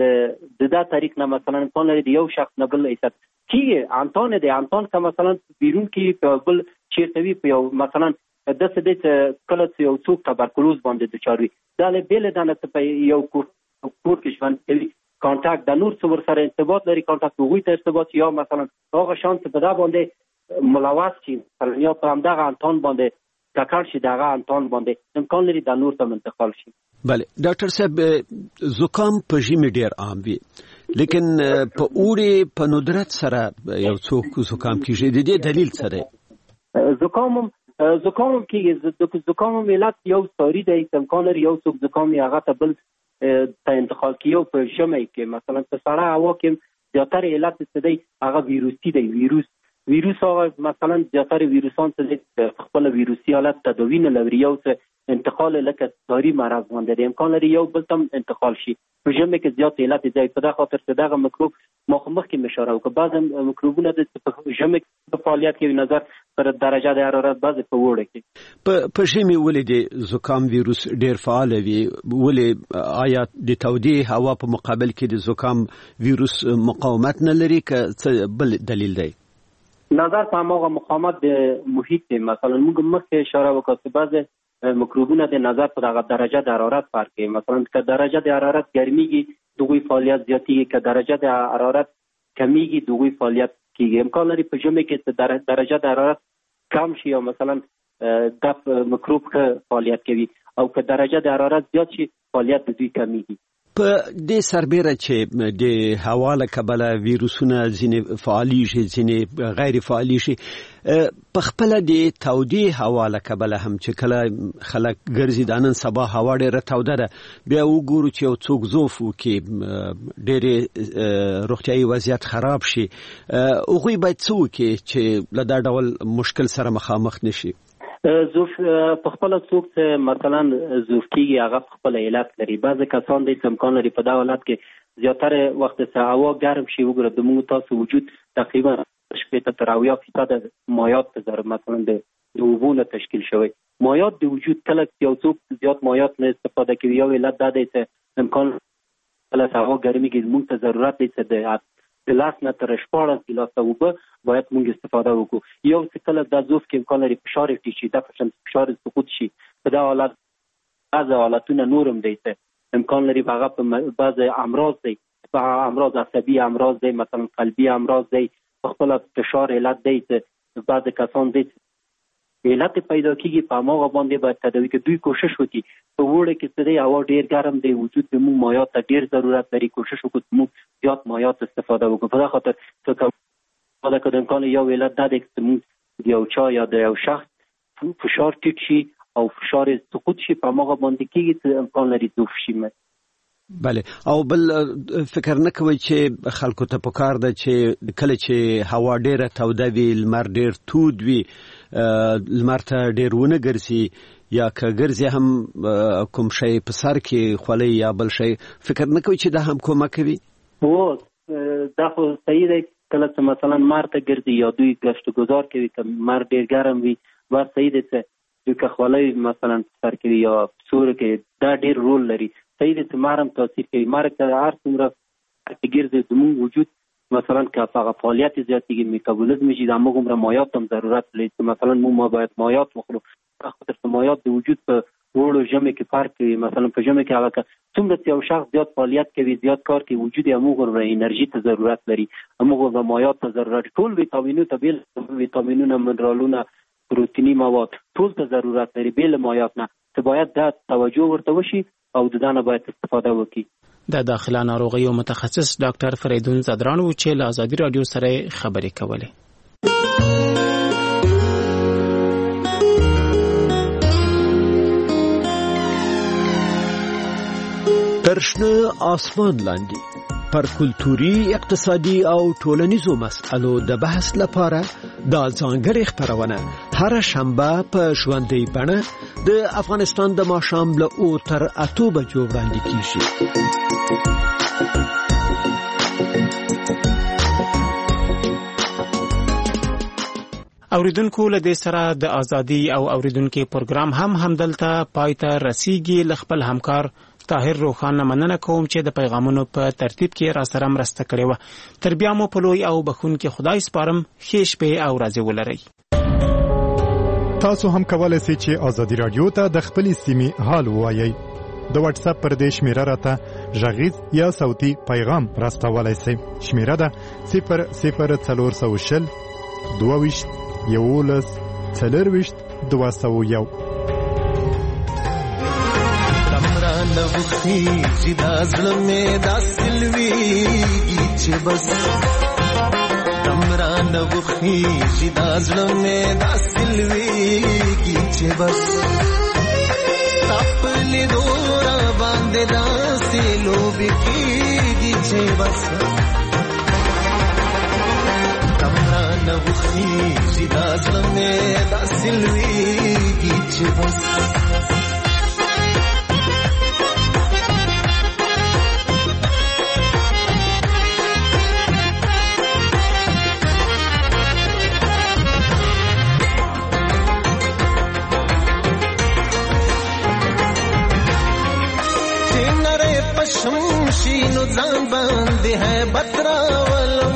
S13: چې د دا طریق نه مثلا کون لري یو شخص نه بل ایست کیږي انتون دی انتون که مثلا بیرون کې په بل چیرته وي په یو مثلا د څه د کله چې یو څوک تبرکلوز باندې د چاروي دا له بیل دانه په یو کور کې ژوند کوي کانټاکټ د نور څور سره ارتباط لري کانټاکټ وګوي ته ارتباط یا مثلا هغه شانس په دا باندې ملوث شي یا په همدغه انتون باندې ککړ شي دغه انتون باندې امکان لري د نور ته منتقل شي
S14: بله ډاکټر صاحب زکام په ژمي ډیر عام وي لیکن په اوړي په ندرت سره یو څوک زکام کیږي د دې دلیل څه دی
S13: زکام زکام کې زکام ملت یو ساری دی امکان لري یو څوک زکام هغه ته بل ته انتقال کیو په ژمي کې مثلا په سړه هوا کې زیاتره علت څه دی هغه ویروسي دی ویروس ویروس هغه مثلا زیاتره ویروسان څه خپل ویروسي حالت تداوی نه لري یو څه انتقال لکه ساری مرض باندې دی امکان لري یو بل تم انتقال شي په ژمي کې زیات علت دی په دغه خاطر چې دغه مکروب مخ مخ کې اشاره وکړه بعض مکروبونه د ژمي په فعالیت کې نظر سره درجه د حرارت بعضې په وړه کې
S14: په ژمي ولې د زکام ویروس ډېر فعال وي؟ ولې آیا د تودې هوا په مقابل کې د زکام ویروس مقاومت نه لري که څه بل دلیل دی؟
S13: نظر په هماغه مقاومت د محیط دی. مثلا موږ مخکې اشاره وکړو چې بعضې مکروبونه د نظر په دغه درجه د حرارت فرق کوي. مثلا که درجه د حرارت ګرمیږي دغوی فعالیت زیاتېږي، که درجه د حرارت کمیږي دغوی فعالیت کېږي. امکان لري په ژمي کې درجه د حرارت کم شي او مثلا دف مکروب ښه فعالیت کوي، او که درجه د حرارت زیات شي فعالیت د دوی کمیږي.
S14: په دې سربیره چې د هوا له کبله ویروسونه ځینې فعالیږي ځینې غیر فعالیږي، په خپله د تودې هوا له کبله هم چې کله خلک ګرځي دا نن سبا هوا ډېره توده ده، بیا وګورو چې یو څوک زوف وکړي ډېرې روغتیایي وضعیت خراب شي، هغوی باید څه وکړي چې له دا ډول مشکل سره مخامخ نشي؟
S13: زوف په خپله څوک چې مثلا زوف کېږي هغه په خپله علت لري. بعضې کسان دی چې امکان لري په دغه حالت کې زیاتره وخت چې هوا ګرم شي وګوره د موږ تاسو وجود تقریبا شپېته تر اویا فیصده مایعات ته مثلا د اوبو نه تشکیل شوی. مایعات د وجود کله یو څوک زیات مایعات نه استفاده کوي، یو علت دا دی چې امکان کله چې هوا ګرمېږي موږ ته ضرورت دی چې د د لاس نه تر شپاړس ګیلاسه اوبه باید موږ استفاده وکړو. یو چې کله دا زوف کې امکان لري فشار ټیټ شي، دا فشار سقوط شي، په دا حالت بعضې حالتونه نور هم دی چې امکان لري هغه په بعضې امراض دی، په امراض عصبي امراض دی، مثلا قلبي امراض دی، په خپله فشار علت دی چې بعضې کسان دی علت پیدا کېږي په هماغه باندې باید تداوي کې دوی کوشش وکړي. په وړه کې څه دی هوا ډېر ګرم دی، وجود د موږ مایعات ته ډېر ضرورت لري، کوشش وکړو چې موږ زیات مایعات استفاده وکړو. په دغه خاطر څه که د امکان یو علت دا دی چې موږ د یو چا یا د یو شخص فشار ټیټ شي او فشار سقوط شي، په هماغه باندې کېږي چې امکان لري زوف شي.
S14: بله، او بل فکر نه کوئ چې خلکو ته پکار ده چې کله چې هوا ډېره توده وي، لمر ډېر تود وي، لمر ته ډېر ونه ګرځي، یا که ګرځي هم کوم شی په سر کې خولۍ یا بل شی، فکر نه کوئ چې دا هم کومک کوي؟
S13: هو دا خو صحیح دی. کله چې مثلا مار ته ګرځي یا دوی ګشت گذار کوي، که مر ډېر ګرم وي بس صحیح دی چې دوی که خولۍ مثلا په سر کوي یا سوره کې، دا ډېر رول لري. صحیح دی چې مار هم تاثیر کوي. مار که هر څومره ګرځي زموږ وجود مثلا که هغه فعالیت زیاتېږي، میتابولیزم شي، د هماغه عمره مایعات هم ضرورت لري چې مثلا موږ باید مایعات وخورو. په خاطر چې مایعات د وجود په وړو ژمي کې فرق کوي. مثلا په ژمي کې هغه څومره چې یو شخص زیات فعالیت کوي، زیات کار کوي، وجود یې هماغه عمره انرژي ته ضرورت لري، هماغه عمره مایعات ته ضرورت. ټول ویټامینونو ته بیل ویټامینونه، منرالونه، پروتیني مواد ټول ته ضرورت لري بیل مایعات نه، چې باید دا توجه ورته وشي او د دا نه باید استفاده وکړي.
S1: د داخله ناروغیو متخصص ډاکټر فریدون زدران و چې له ازادي رادیو سره خبرې کولې.
S14: ترشنه آسمان لاندې پر کلتوري، اقتصادي او ټولنیزو مسئلو د بحث لپاره دا ځانګړې خپرونه هر شنبه په ژوندۍ بڼه د افغانستان د ماښام له اوه تر اتو بجو وړاندې کیږي.
S1: اوریدونکو له دې سره د ازادي او اوریدونکو پروګرام هم همدلته پای ته رسیږي. ل خپل همکار طاهر روخانه مننه کوم چې د پیغامونو په ترتیب کې را سره مرسته کړې و. تر بیا مو په لوی او بخښونکي خدای سپارم. ښې شپې او ورځې ولرئ.
S6: تاسو هم کولای شئ چې ازادي رادیو ته د خپلې سیمې حال ووایئ. د واتس اپ پر دې شمیره راته غږیز یا صوتي پیغام راستولای شئ. شمیره ده صفر صفر څلور سوه شل دوه ویشت یولس څلور ویشت دوه سوه یو.
S15: نوخی جدا ظلمه دا سلویگی چه بس تمرا نوخی جدا ظلمه دا سلویگی چه بس تپلی دورا باندے دا سلو بکیگی چه بس تمرا نوخی جدا ظلمه دا سلویگی چه بس ځان باندې ہے بتراولم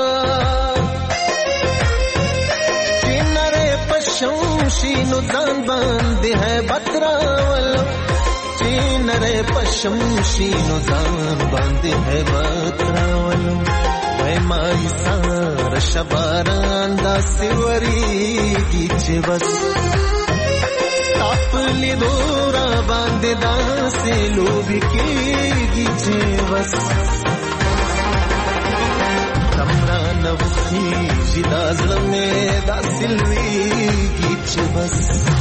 S15: چې نره پښم شینو ځان باندې ہے بتراولم چې نره پښم شینو ځان باندې ہے بتراولم وای مای سار شباران دا سیوریږي چې بس خپل دورا باندې داسې لوبي کېږي چې بس تمرا نوخي چې دا زړه مې داسې لویږي چې بس